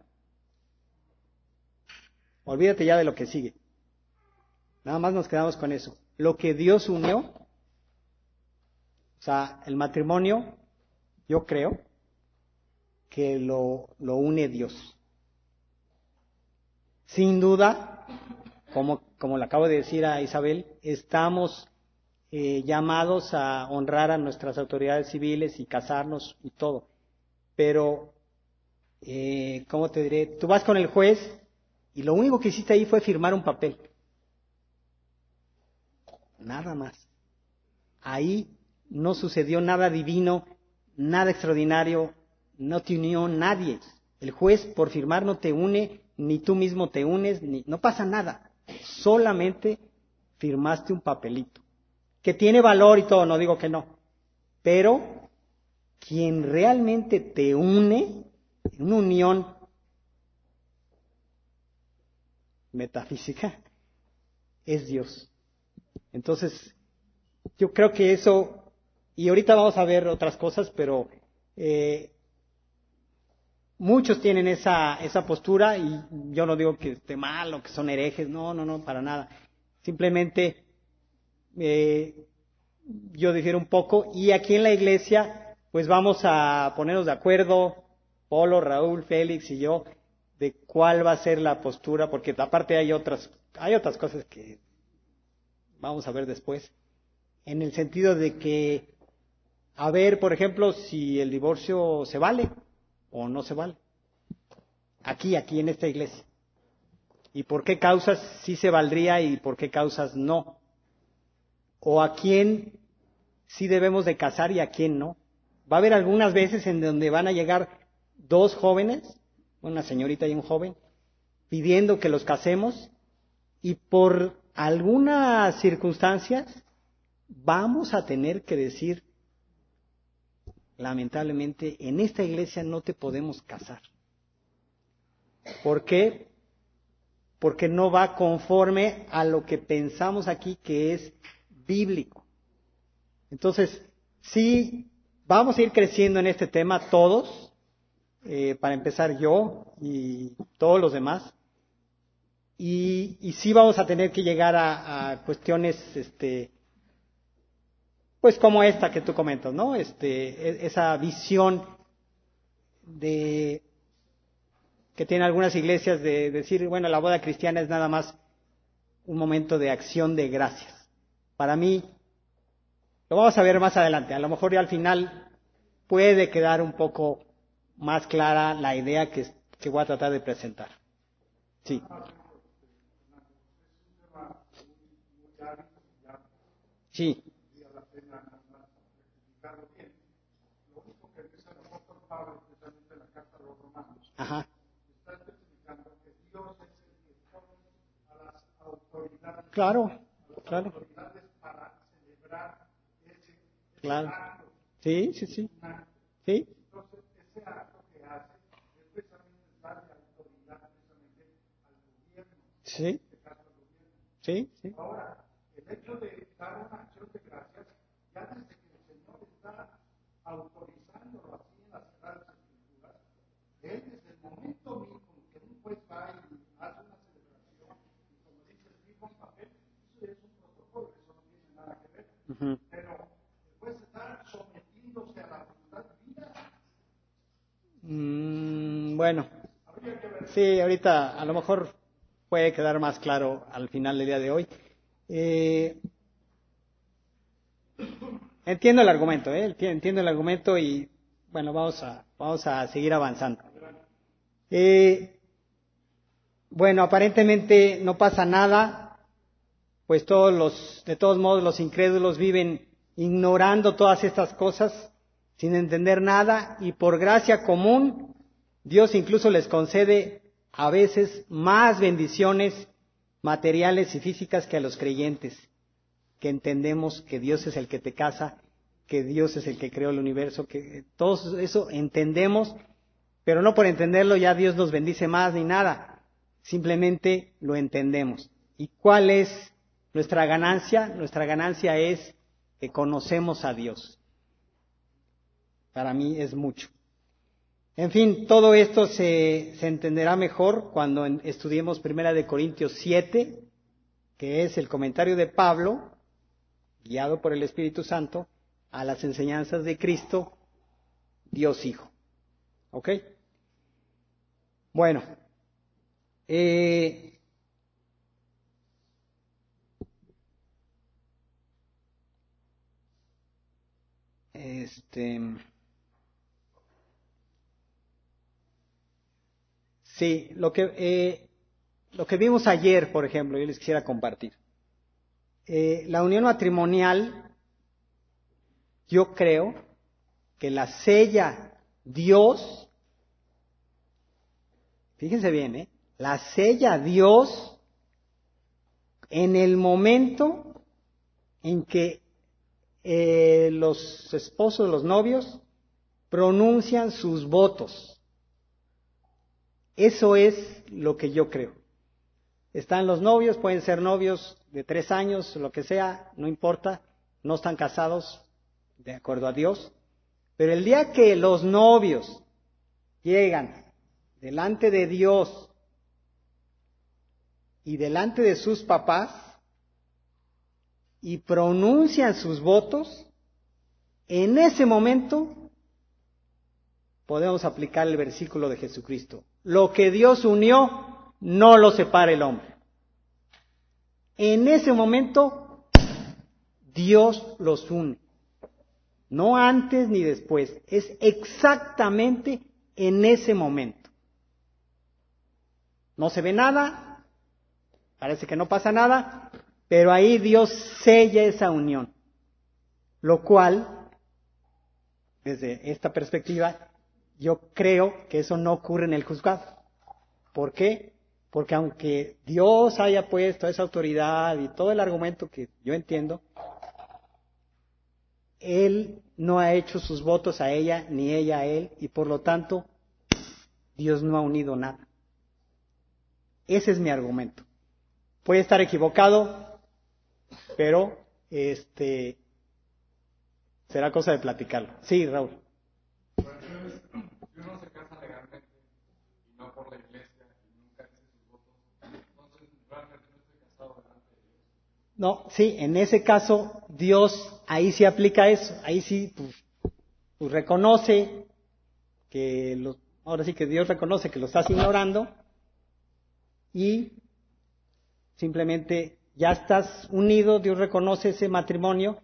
olvídate ya de lo que sigue. Nada más nos quedamos con eso. Lo que Dios unió, o sea, el matrimonio, yo creo que lo, lo une Dios. Sin duda, como, como le acabo de decir a Isabel, estamos eh, llamados a honrar a nuestras autoridades civiles y casarnos y todo. Pero, eh, ¿cómo te diré? Tú vas con el juez y lo único que hiciste ahí fue firmar un papel. Nada más. Ahí no sucedió nada divino, nada extraordinario, no te unió nadie. El juez por firmar no te une, ni tú mismo te unes, ni, no pasa nada. Solamente firmaste un papelito, que tiene valor y todo, no digo que no. Pero quien realmente te une, en una unión metafísica, es Dios. Entonces, yo creo que eso, y ahorita vamos a ver otras cosas, pero eh, muchos tienen esa, esa postura y yo no digo que esté mal o que son herejes, no, no, no, para nada. Simplemente eh, yo difiero un poco y aquí en la iglesia pues vamos a ponernos de acuerdo, Polo, Raúl, Félix y yo, de cuál va a ser la postura, porque aparte hay otras, hay otras cosas que vamos a ver después, en el sentido de que, a ver, por ejemplo, si el divorcio se vale o no se vale. Aquí, aquí en esta iglesia. ¿Y por qué causas sí se valdría y por qué causas no? ¿O a quién sí debemos de casar y a quién no? Va a haber algunas veces en donde van a llegar dos jóvenes, una señorita y un joven, pidiendo que los casemos y por algunas circunstancias vamos a tener que decir, lamentablemente, en esta iglesia no te podemos casar. ¿Por qué? Porque no va conforme a lo que pensamos aquí que es bíblico. Entonces, sí, vamos a ir creciendo en este tema todos, eh, para empezar yo y todos los demás, y, y sí vamos a tener que llegar a, a cuestiones, este, pues como esta que tú comentas, ¿no? Este, esa visión de que tienen algunas iglesias de decir, bueno, la boda cristiana es nada más un momento de acción de gracias. Para mí, lo vamos a ver más adelante, a lo mejor ya al final puede quedar un poco más clara la idea que, que voy a tratar de presentar. Sí. Sí. Ajá. Claro, claro. Claro. Sí, sí, sí. Sí. Sí. Sí, sí. Ahora, el hecho de dar una acción de gracias, ya desde que el Señor está autorizándolo así en las Sagradas Escrituras, Él desde el momento mismo que un juez va y hace una celebración, y como dice, escribe un papel, eso es un protocolo, eso no tiene nada que ver. Uh-huh. Pero el juez está sometiéndose a la voluntad divina. Mm, bueno, sí, ahorita a lo mejor puede quedar más claro al final del día de hoy. Eh, entiendo el argumento, ¿eh? Entiendo el argumento y bueno, vamos a, vamos a seguir avanzando. Eh, bueno, aparentemente no pasa nada, pues todos los, de todos modos los incrédulos viven ignorando todas estas cosas, sin entender nada, y por gracia común, Dios incluso les concede a veces más bendiciones materiales y físicas que a los creyentes, que entendemos que Dios es el que te casa, que Dios es el que creó el universo, que todo eso entendemos, pero no por entenderlo ya Dios nos bendice más ni nada, simplemente lo entendemos. ¿Y cuál es nuestra ganancia? Nuestra ganancia es que conocemos a Dios. Para mí es mucho. En fin, todo esto se, se entenderá mejor cuando en, estudiemos Primera de Corintios siete, que es el comentario de Pablo, guiado por el Espíritu Santo, a las enseñanzas de Cristo, Dios Hijo. ¿Ok? Bueno, eh, este, sí, lo que, eh, lo que vimos ayer, por ejemplo, yo les quisiera compartir. Eh, la unión matrimonial, yo creo que la sella Dios, fíjense bien, ¿eh? La sella Dios en el momento en que eh, los esposos, los novios, pronuncian sus votos. Eso es lo que yo creo. Están los novios, pueden ser novios de tres años, lo que sea, no importa, no están casados de acuerdo a Dios, pero el día que los novios llegan delante de Dios y delante de sus papás y pronuncian sus votos, en ese momento podemos aplicar el versículo de Jesucristo. Lo que Dios unió, no lo separa el hombre. En ese momento, Dios los une. No antes ni después. Es exactamente en ese momento. No se ve nada, parece que no pasa nada, pero ahí Dios sella esa unión. Lo cual, desde esta perspectiva, yo creo que eso no ocurre en el juzgado. ¿Por qué? Porque aunque Dios haya puesto esa autoridad y todo el argumento que yo entiendo, Él no ha hecho sus votos a ella ni ella a Él, y por lo tanto Dios no ha unido nada. Ese es mi argumento. Puede estar equivocado, pero este será cosa de platicarlo. Sí, Raúl. Pero entonces, si uno se casa legalmente y no por la iglesia y nunca dice sus votos, entonces realmente no estoy casado delante de Dios. No, sí, en ese caso Dios ahí sí aplica eso, ahí sí pues, pues reconoce que lo, ahora sí que Dios reconoce que lo estás ignorando y simplemente ya estás unido, Dios reconoce ese matrimonio.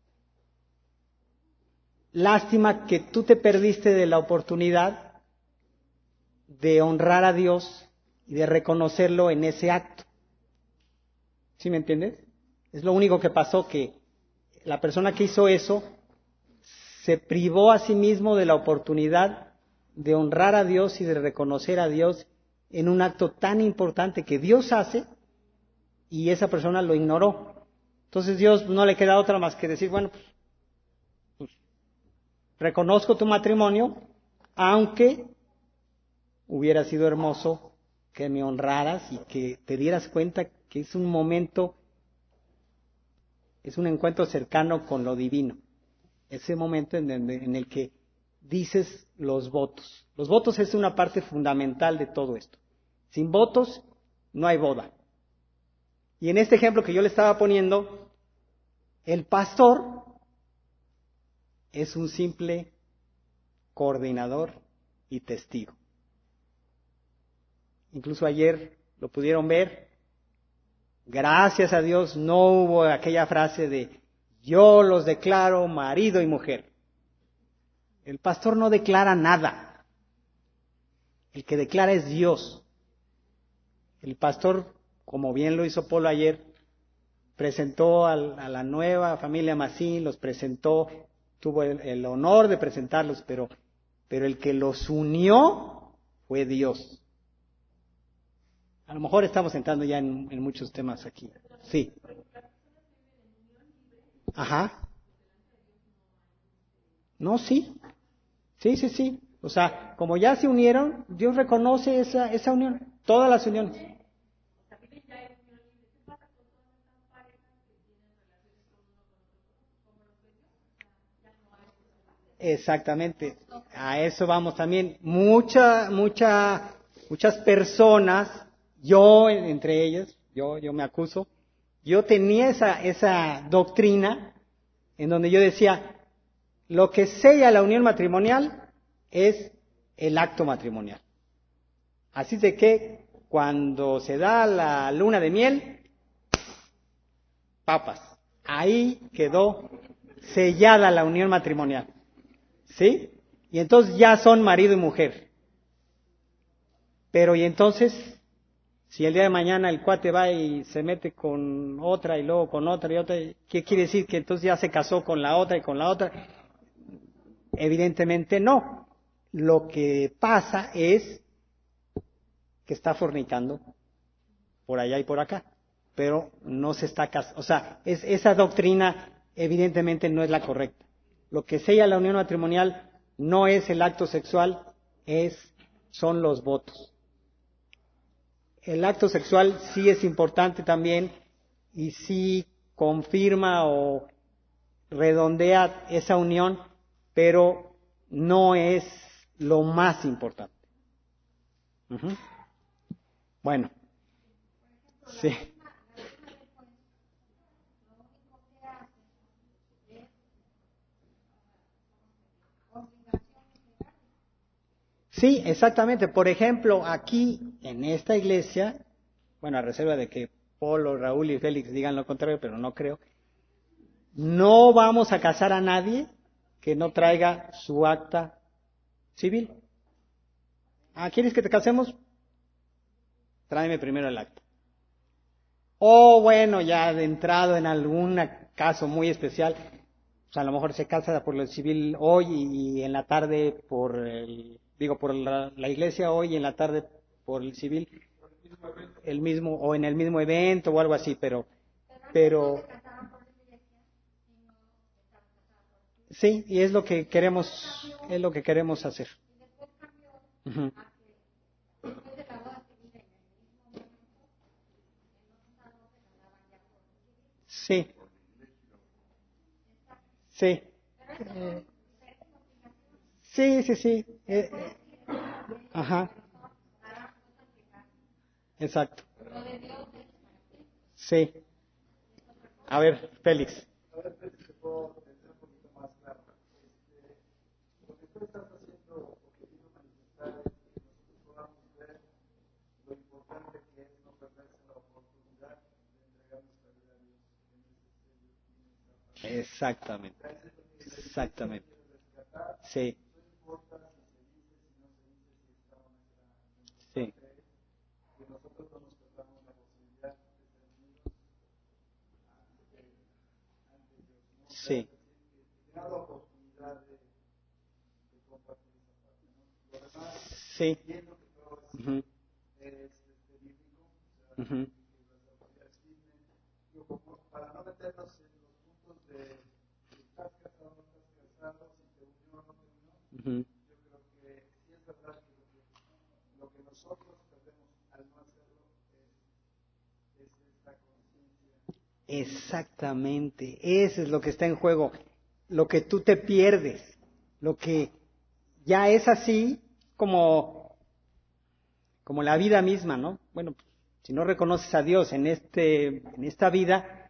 Lástima que tú te perdiste de la oportunidad de honrar a Dios y de reconocerlo en ese acto. ¿Sí me entiendes? Es lo único que pasó, que la persona que hizo eso se privó a sí mismo de la oportunidad de honrar a Dios y de reconocer a Dios en un acto tan importante que Dios hace, y esa persona lo ignoró. Entonces Dios no le queda otra más que decir, bueno, pues, pues reconozco tu matrimonio, aunque hubiera sido hermoso que me honraras y que te dieras cuenta que es un momento, es un encuentro cercano con lo divino. Ese momento en el, en el que dices los votos. Los votos es una parte fundamental de todo esto. Sin votos no hay boda. Y en este ejemplo que yo le estaba poniendo, el pastor es un simple coordinador y testigo. Incluso ayer lo pudieron ver. Gracias a Dios no hubo aquella frase de yo los declaro marido y mujer. El pastor no declara nada. El que declara es Dios. El pastor, como bien lo hizo Polo ayer, presentó a la nueva familia Macín, los presentó, tuvo el, el honor de presentarlos, pero, pero el que los unió fue Dios. A lo mejor estamos entrando ya en, en muchos temas aquí. Sí. Ajá. No, sí. Sí, sí, sí. O sea, como ya se unieron, Dios reconoce esa, esa unión, todas las uniones. Exactamente. A eso vamos también. Mucha, mucha, muchas personas, yo entre ellas, yo, yo me acuso, yo tenía esa, esa doctrina en donde yo decía, lo que sella la unión matrimonial es el acto matrimonial. Así de que cuando se da la luna de miel, papas, ahí quedó sellada la unión matrimonial. ¿Sí? Y entonces ya son marido y mujer. Pero y entonces, si el día de mañana el cuate va y se mete con otra y luego con otra y otra, ¿qué quiere decir? Que entonces ya se casó con la otra y con la otra. Evidentemente no. Lo que pasa es que está fornicando por allá y por acá, pero no se está casando. O sea, es, esa doctrina evidentemente no es la correcta. Lo que sella la unión matrimonial no es el acto sexual, es, son los votos. El acto sexual sí es importante también y sí confirma o redondea esa unión, pero no es lo más importante. Uh-huh. Bueno, sí. Sí, exactamente. Por ejemplo, aquí en esta iglesia, bueno, a reserva de que Polo, Raúl y Félix digan lo contrario, pero no creo, no vamos a casar a nadie que no traiga su acta civil. Ah, ¿quieres que te casemos? Tráeme primero el acta. O bueno, ya adentrado en algún caso muy especial, pues a lo mejor se casa por lo civil hoy y, y en la tarde por el, digo, por la, la iglesia hoy y en la tarde por el civil. el mismo, o en el mismo evento o algo así, pero, pero, sí, y es lo que queremos, es lo que queremos hacer. Uh-huh. Sí, sí, eh, sí, sí, sí, eh, ajá, exacto, sí. A ver, Félix. A ver, Félix, te puedo entender un poquito más claro. Este, lo que tú estás haciendo o queriendo manifestar es que nosotros podamos ver lo importante que es no perderse la oportunidad de entregar nuestra vida a Dios en ese en esa Exactamente, exactamente. Sí, no importa si se dice, si no se dice, si está o no está. Lo sí, importante es que nosotros no nos perdamos la posibilidad de ser unidos ante, ante Dios, ¿no? O sea, sí, es decir, que tenga la oportunidad de, de compartir esa parte, ¿no? Lo demás, sí. entiendo que todo es, Ujú, es este, bíblico, o sea, ujú, que las autoridades firmen, digo, como para no meternos en los puntos de si estás casado o no estás casado, si te unió o no te unió. ujú. Yo creo que sí es verdad que lo que, lo que nosotros perdemos al no hacerlo es, es esta conciencia. Exactamente, eso es lo que está en juego, lo que tú te pierdes, lo que ya es así como, como la vida misma, ¿no? Bueno, si no reconoces a Dios en este, en esta vida,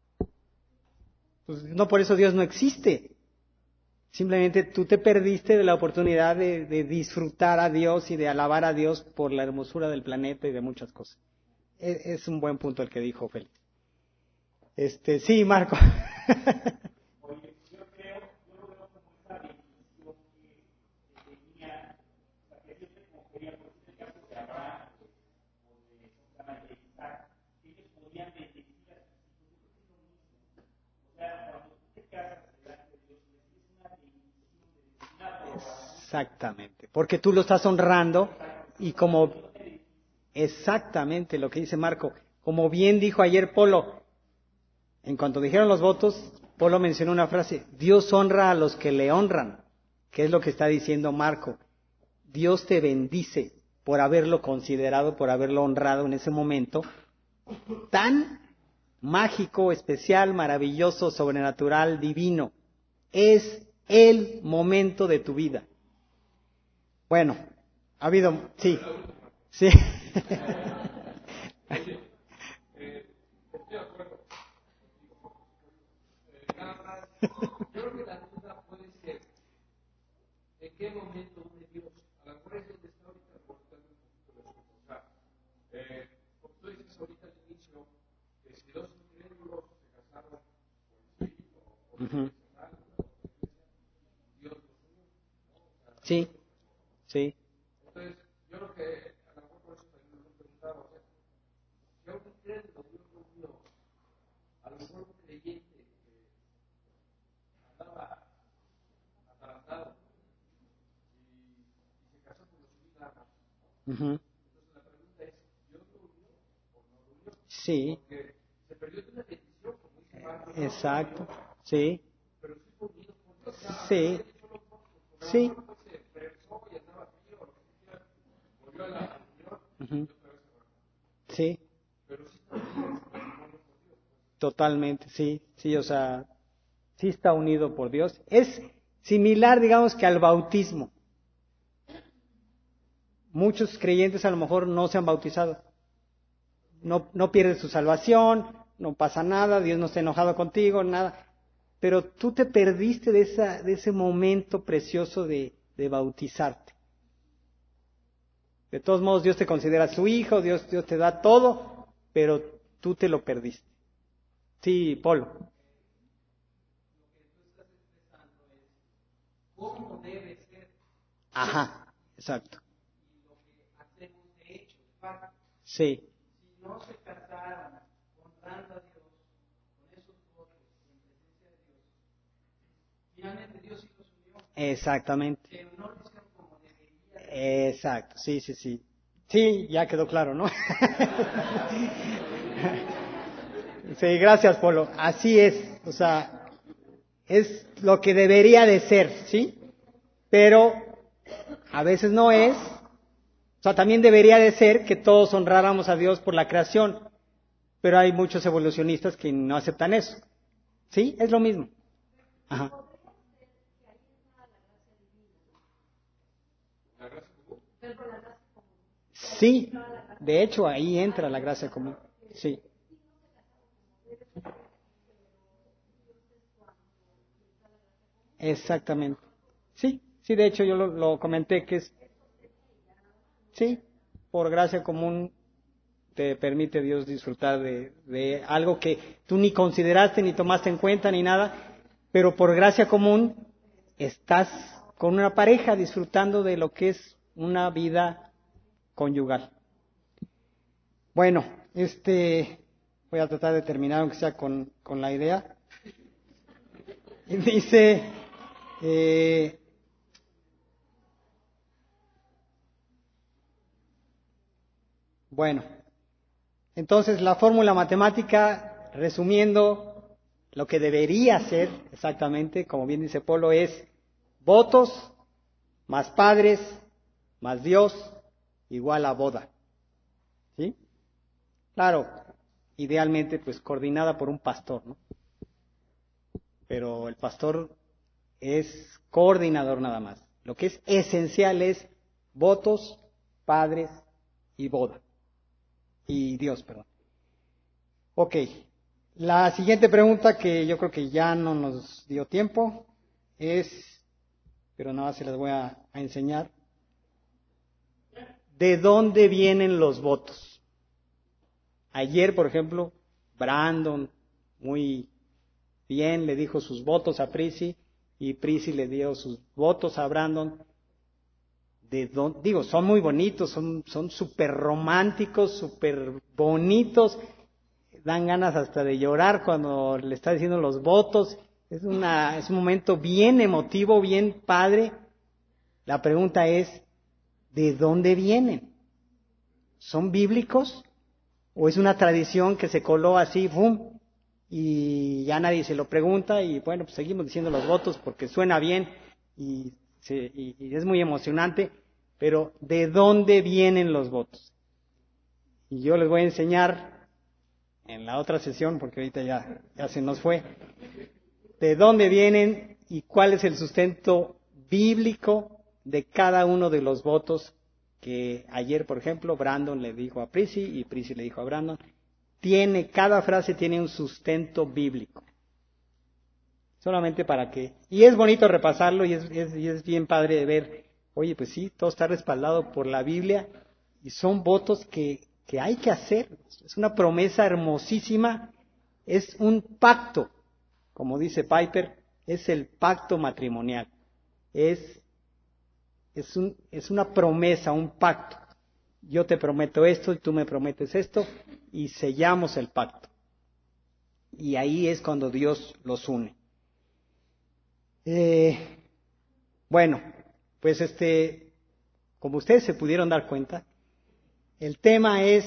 pues no por eso Dios no existe. Simplemente tú te perdiste de la oportunidad de, de disfrutar a Dios y de alabar a Dios por la hermosura del planeta y de muchas cosas. Es, es un buen punto el que dijo Félix. Este, sí, Marco. Oye, yo creo, yo lo veo como esa bendición que, que tenía, o sea, que siempre como quería, por ejemplo, el caso de Abraham o de, o sea, de Isaac, ellos podían bendecir a sus hijos. Yo creo que es lo mismo. O sea, cuando tú te casas delante de Dios, recibes una bendición de una aprobación. Exactamente, porque tú lo estás honrando y como exactamente lo que dice Marco, como bien dijo ayer Polo, en cuanto dijeron los votos, Polo mencionó una frase, Dios honra a los que le honran, que es lo que está diciendo Marco. Dios te bendice por haberlo considerado, por haberlo honrado en ese momento tan mágico, especial, maravilloso, sobrenatural, divino. Es el momento de tu vida. Bueno, ha habido, sí, sí. Oye, eh, estoy de acuerdo contigo. Eh, nada más, yo creo que la duda puede ser en qué momento une Dios. A lo mejor es donde está ahorita revoltando un poquito el asunto. O sea, eh, como tú dices ahorita al inicio, que si dos incrédulos se casaron por sí o por Ujú. profesional o por iglesia, Dios los unió, ¿no? O sea, Sí, sí, entonces, yo creo que a lo mejor por eso también nos preguntaba, o sea, si a un incrédulo Dios lo unió, a lo mejor un creyente que andaba atarantado y, y se casó con los ciudadanos, ¿no? ujú, Entonces la pregunta es, ¿Dios lo unió o no lo unió? sí, Porque se perdió de una bendición, como dice Marco, exacto, sí, pero sí fue unido por Dios. O sea, sí, solo porque a lo sí, mejor pues, se enfermó y andaba frío, o lo que tú quieras, volvió a la unión ujú, y otra vez se va. sí, Pero sí está unido ese matrimonio por Dios. totalmente, sí, sí, o sea, sí está unido por Dios. Es similar, digamos, que al bautismo. Muchos creyentes a lo mejor no se han bautizado. No, no pierdes su salvación, no pasa nada, Dios no está enojado contigo, nada. Pero tú te perdiste de, esa, de ese momento precioso de, de bautizarte. De todos modos, Dios te considera su hijo, Dios, Dios te da todo, pero tú te lo perdiste. Sí, Polo. ¿Cómo debe ser? Ajá, exacto. Y lo que hacemos de hecho, de facto. Sí, Si no se casaron honrando a Dios con esos votos en presencia de Dios, finalmente Dios sí los unió, exactamente. pero no lo hicieron como debería. Exacto, sí, sí, sí. Sí, ya quedó claro, ¿no? Sí, gracias, Polo. Así es, o sea, es lo que debería de ser, ¿sí? Pero a veces no es. O sea, también debería de ser que todos honráramos a Dios por la creación, pero hay muchos evolucionistas que no aceptan eso. ¿Sí? Es lo mismo. Ajá. Sí, de hecho ahí entra la gracia común. Sí. Exactamente. Sí, sí, de hecho yo lo, lo comenté que es, sí, por gracia común te permite Dios disfrutar de, de algo que tú ni consideraste, ni tomaste en cuenta, ni nada, pero por gracia común estás con una pareja disfrutando de lo que es una vida conyugal. Bueno, este, voy a tratar de terminar aunque sea con, con la idea. Y dice, eh, bueno, entonces la fórmula matemática, resumiendo, lo que debería ser exactamente, como bien dice Polo, es votos más padres más Dios igual a boda. ¿Sí? Claro, idealmente pues coordinada por un pastor, ¿no? Pero el pastor es coordinador nada más. Lo que es esencial es votos, padres y boda. Y Dios, perdón. Ok. La siguiente pregunta, que yo creo que ya no nos dio tiempo, es, pero nada más se las voy a, a enseñar. ¿De dónde vienen los votos? Ayer, por ejemplo, Brandon, muy bien, le dijo sus votos a Prissy, y Prissy le dio sus votos a Brandon. De dónde, digo, son muy bonitos, son son súper románticos, súper bonitos, dan ganas hasta de llorar cuando le está diciendo los votos. Es una es un momento bien emotivo, bien padre. La pregunta es, ¿de dónde vienen? ¿Son bíblicos? ¿O es una tradición que se coló así, ¡bum! Y ya nadie se lo pregunta y bueno, pues seguimos diciendo los votos porque suena bien y, se, y, y es muy emocionante, pero ¿de dónde vienen los votos? Y yo les voy a enseñar en la otra sesión, porque ahorita ya, ya se nos fue, de dónde vienen y cuál es el sustento bíblico de cada uno de los votos que ayer, por ejemplo, Brandon le dijo a Prissy y Prissy le dijo a Brandon. Tiene, cada frase tiene un sustento bíblico. Solamente para que, y es bonito repasarlo y es, es, y es bien padre de ver, oye, pues sí, todo está respaldado por la Biblia y son votos que, que hay que hacer. Es una promesa hermosísima, es un pacto, como dice Piper, es el pacto matrimonial. Es, es, un, es una promesa, un pacto. Yo te prometo esto y tú me prometes esto y sellamos el pacto. Y ahí es cuando Dios los une. Eh, bueno, pues este, como ustedes se pudieron dar cuenta, el tema es,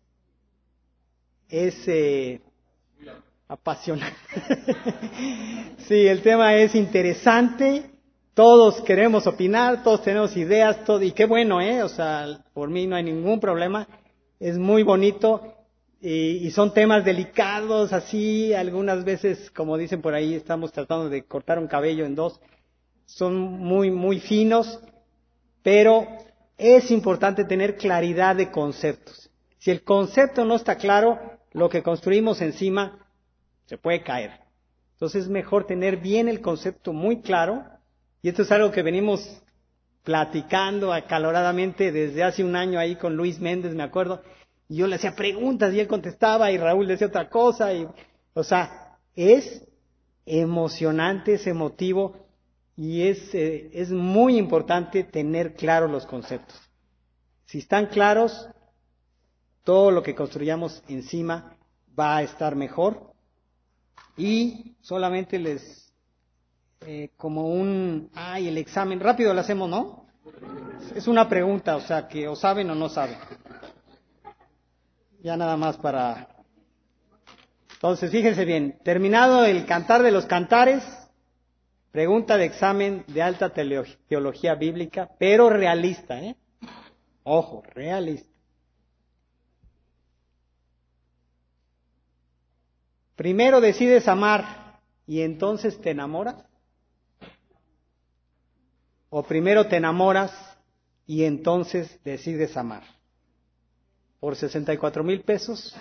es eh, apasionante. Sí, el tema es interesante. Todos queremos opinar, todos tenemos ideas, todo, y qué bueno, ¿eh? O sea, por mí no hay ningún problema. Es muy bonito y, y son temas delicados, así, algunas veces, como dicen por ahí, estamos tratando de cortar un cabello en dos. Son muy, muy finos, pero es importante tener claridad de conceptos. Si el concepto no está claro, lo que construimos encima se puede caer. Entonces es mejor tener bien el concepto muy claro. Y esto es algo que venimos platicando acaloradamente desde hace un año ahí con Luis Méndez, me acuerdo. Y yo le hacía preguntas y él contestaba y Raúl decía otra cosa. Y, o sea, es emocionante, es emotivo y es, eh, es muy importante tener claros los conceptos. Si están claros, todo lo que construyamos encima va a estar mejor. Y solamente les... Eh, como un, ay, el examen, rápido lo hacemos, ¿no? Es una pregunta, o sea, que o saben o no saben. Ya nada más para... Entonces, fíjense bien, terminado el Cantar de los Cantares, pregunta de examen de alta teología bíblica, pero realista, ¿eh? Ojo, realista. Primero decides amar y entonces te enamoras. O primero te enamoras y entonces decides amar. Por sesenta y cuatro mil pesos.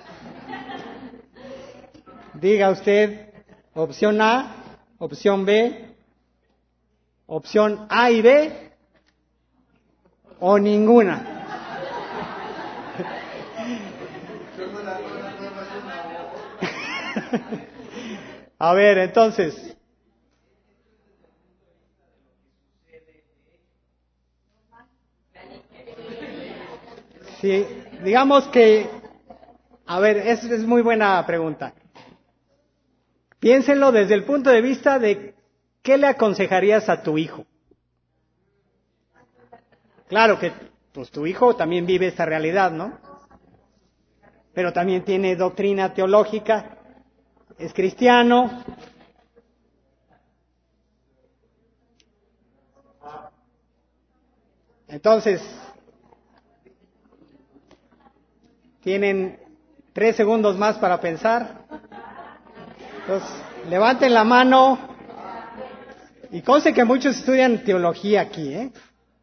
Diga usted, opción A, opción B, opción A y B, o ninguna. A ver, entonces. Sí, digamos que, a ver, es, es muy buena pregunta. Piénsenlo desde el punto de vista de qué le aconsejarías a tu hijo. Claro que pues tu hijo también vive esta realidad, ¿no? Pero también tiene doctrina teológica, es cristiano. Entonces, tienen tres segundos más para pensar. Entonces, levanten la mano. Y conste que muchos estudian teología aquí, ¿eh?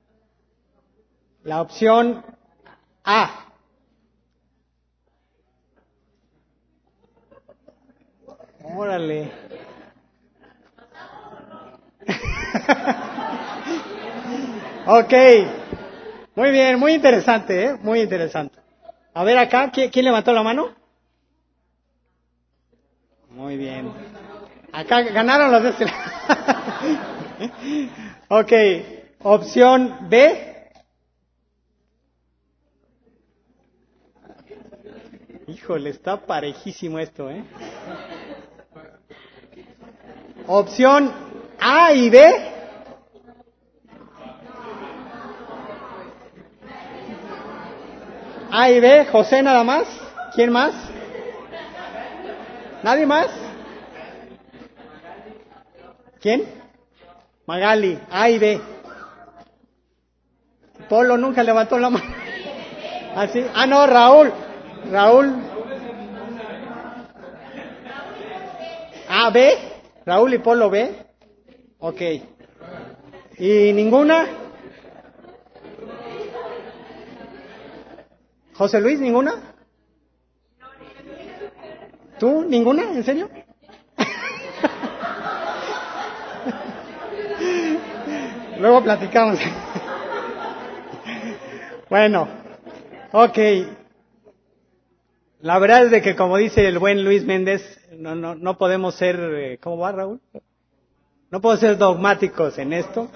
La opción A. Órale. Ok. Muy bien, muy interesante, ¿eh? Muy interesante. A ver acá, ¿quién, quién levantó la mano? Muy bien. Acá ganaron los de este lado. Ok. Opción B. Híjole, está parejísimo esto, ¿eh? Opción A y B. A y B, José nada más. ¿Quién más? ¿Nadie más? ¿Quién? Magali, A y B. Polo nunca levantó la mano. ¿Ah, sí? Ah, no, Raúl. Raúl. A, B. Raúl y Polo B. Ok. ¿Y ninguna? ¿José Luis, ninguna? ¿Tú, ninguna? ¿En serio? Luego platicamos. Bueno, ok. La verdad es de que, como dice el buen Luis Méndez, no, no, no podemos ser, eh, ¿cómo va, Raúl? No podemos ser dogmáticos en esto.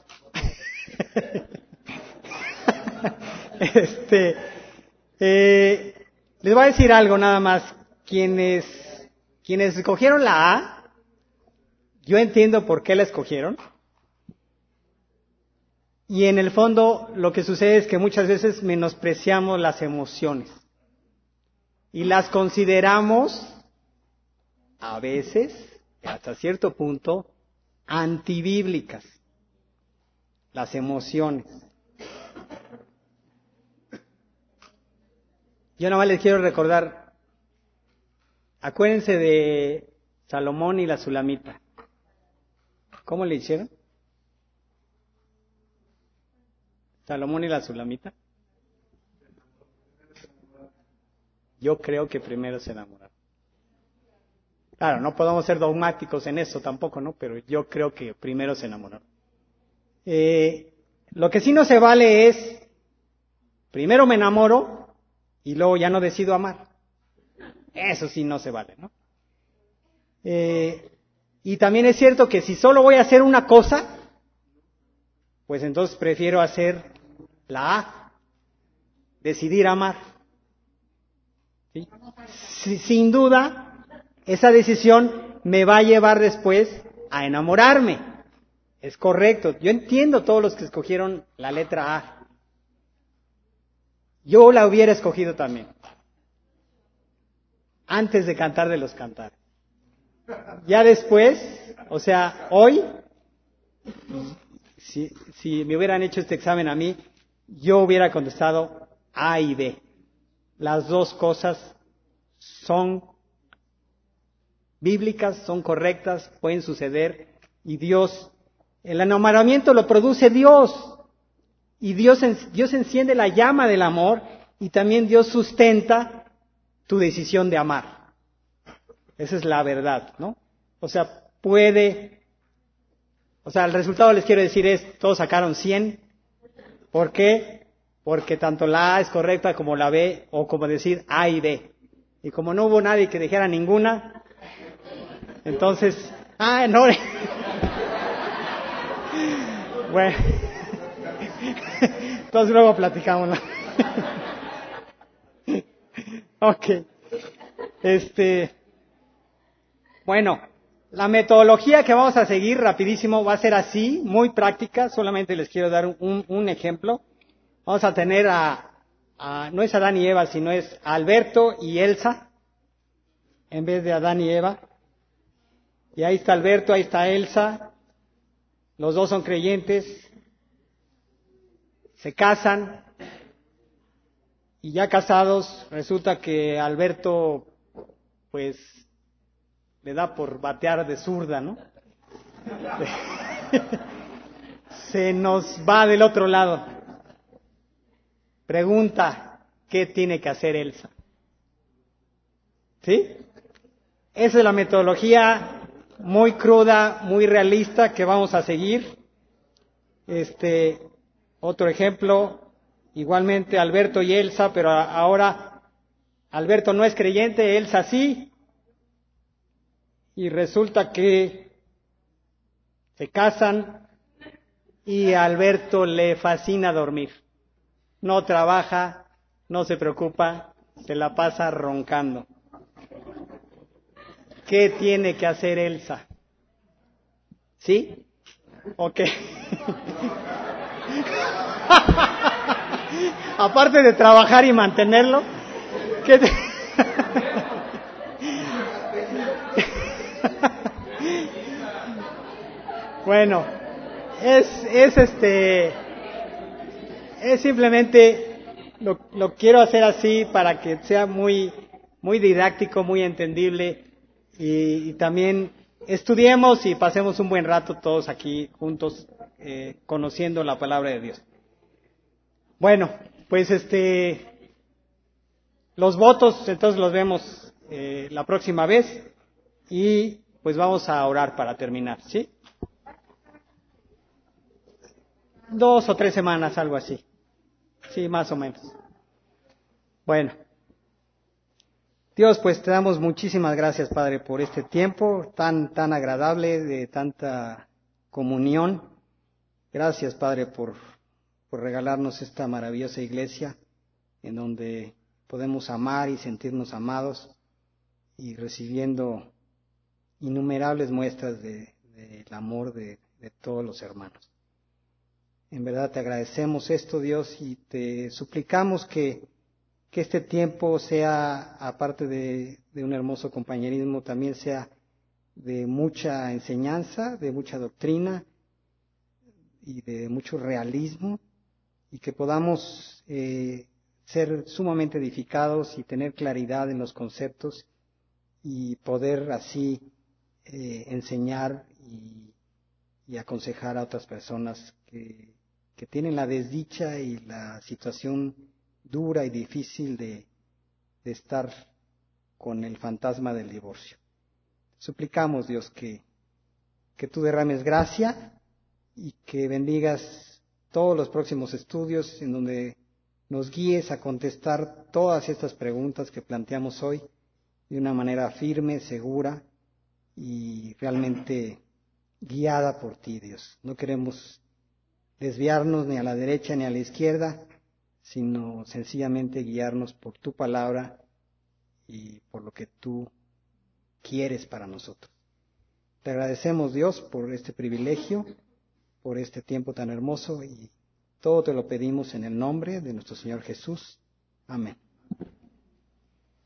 este, eh, les voy a decir algo nada más. Quienes, quienes escogieron la A, yo entiendo por qué la escogieron. Y en el fondo lo que sucede es que muchas veces menospreciamos las emociones. Y las consideramos, a veces, hasta cierto punto, antibíblicas. Las emociones. Yo nada más les quiero recordar, acuérdense de Salomón y la Sulamita. ¿Cómo le hicieron? Salomón y la Sulamita. Yo creo que primero se enamoraron. Claro, no podemos ser dogmáticos en eso tampoco, ¿no? Pero yo creo que primero se enamoraron. Eh, lo que sí no se vale es, primero me enamoro y luego ya no decido amar. Eso sí no se vale, ¿no? Eh, y también es cierto que si solo voy a hacer una cosa, pues entonces prefiero hacer la A, decidir amar. ¿Sí? Si, sin duda, esa decisión me va a llevar después a enamorarme. Es correcto. Yo entiendo todos los que escogieron la letra A. Yo la hubiera escogido también. antes de Cantar de los Cantares. Ya después, o sea, hoy, si, si me hubieran hecho este examen a mí, yo hubiera contestado A y B. Las dos cosas son bíblicas, son correctas, pueden suceder, y Dios, el enamoramiento lo produce Dios, y Dios, Dios enciende la llama del amor, y también Dios sustenta tu decisión de amar. Esa es la verdad, ¿no? O sea, puede, o sea, el resultado les quiero decir es, todos sacaron cien. ¿Por qué? Porque tanto la A es correcta como la B, o como decir A y B. Y como no hubo nadie que dijera ninguna, entonces, ah, no. Bueno, entonces luego platicamos, ¿no? Ok. Este, bueno, la metodología que vamos a seguir rapidísimo va a ser así, muy práctica, solamente les quiero dar un, un ejemplo. Vamos a tener a, a, no es Adán y Eva, sino es Alberto y Elsa, en vez de Adán y Eva. Y ahí está Alberto, ahí está Elsa, los dos son creyentes, se casan, y ya casados resulta que Alberto, pues, le da por batear de zurda, ¿no? Se nos va del otro lado. Pregunta, ¿qué tiene que hacer Elsa? ¿Sí? Esa es la metodología muy cruda, muy realista que vamos a seguir. Este, otro ejemplo, igualmente Alberto y Elsa, pero ahora Alberto no es creyente, Elsa sí. Y resulta que se casan y a Alberto le fascina dormir. No trabaja, no se preocupa, se la pasa roncando. ¿Qué tiene que hacer Elsa? ¿Sí? Ok. Aparte de trabajar y mantenerlo, ¿qué te... Bueno, es, es este, es simplemente, lo, lo quiero hacer así para que sea muy, muy didáctico, muy entendible, y, y también estudiemos y pasemos un buen rato todos aquí juntos, eh, conociendo la palabra de Dios. Bueno, pues este, los votos entonces los vemos eh, la próxima vez, y pues vamos a orar para terminar, ¿sí? Dos o tres semanas, algo así. Sí, más o menos. Bueno. Dios, pues te damos muchísimas gracias, Padre, por este tiempo tan, tan agradable, de tanta comunión. Gracias, Padre, por, por regalarnos esta maravillosa iglesia en donde podemos amar y sentirnos amados y recibiendo innumerables muestras de, de el amor de, de todos los hermanos. En verdad te agradecemos esto, Dios, y te suplicamos que, que este tiempo sea, aparte de, de un hermoso compañerismo, también sea de mucha enseñanza, de mucha doctrina y de mucho realismo, y que podamos eh, ser sumamente edificados y tener claridad en los conceptos y poder así eh, enseñar y, y aconsejar a otras personas que que tienen la desdicha y la situación dura y difícil de, de estar con el fantasma del divorcio. Suplicamos, Dios, que, que tú derrames gracia y que bendigas todos los próximos estudios en donde nos guíes a contestar todas estas preguntas que planteamos hoy de una manera firme, segura y realmente guiada por ti, Dios. No queremos desviarnos ni a la derecha ni a la izquierda, sino sencillamente guiarnos por tu palabra y por lo que tú quieres para nosotros. Te agradecemos, Dios, por este privilegio, por este tiempo tan hermoso, y todo te lo pedimos en el nombre de nuestro Señor Jesús. Amén.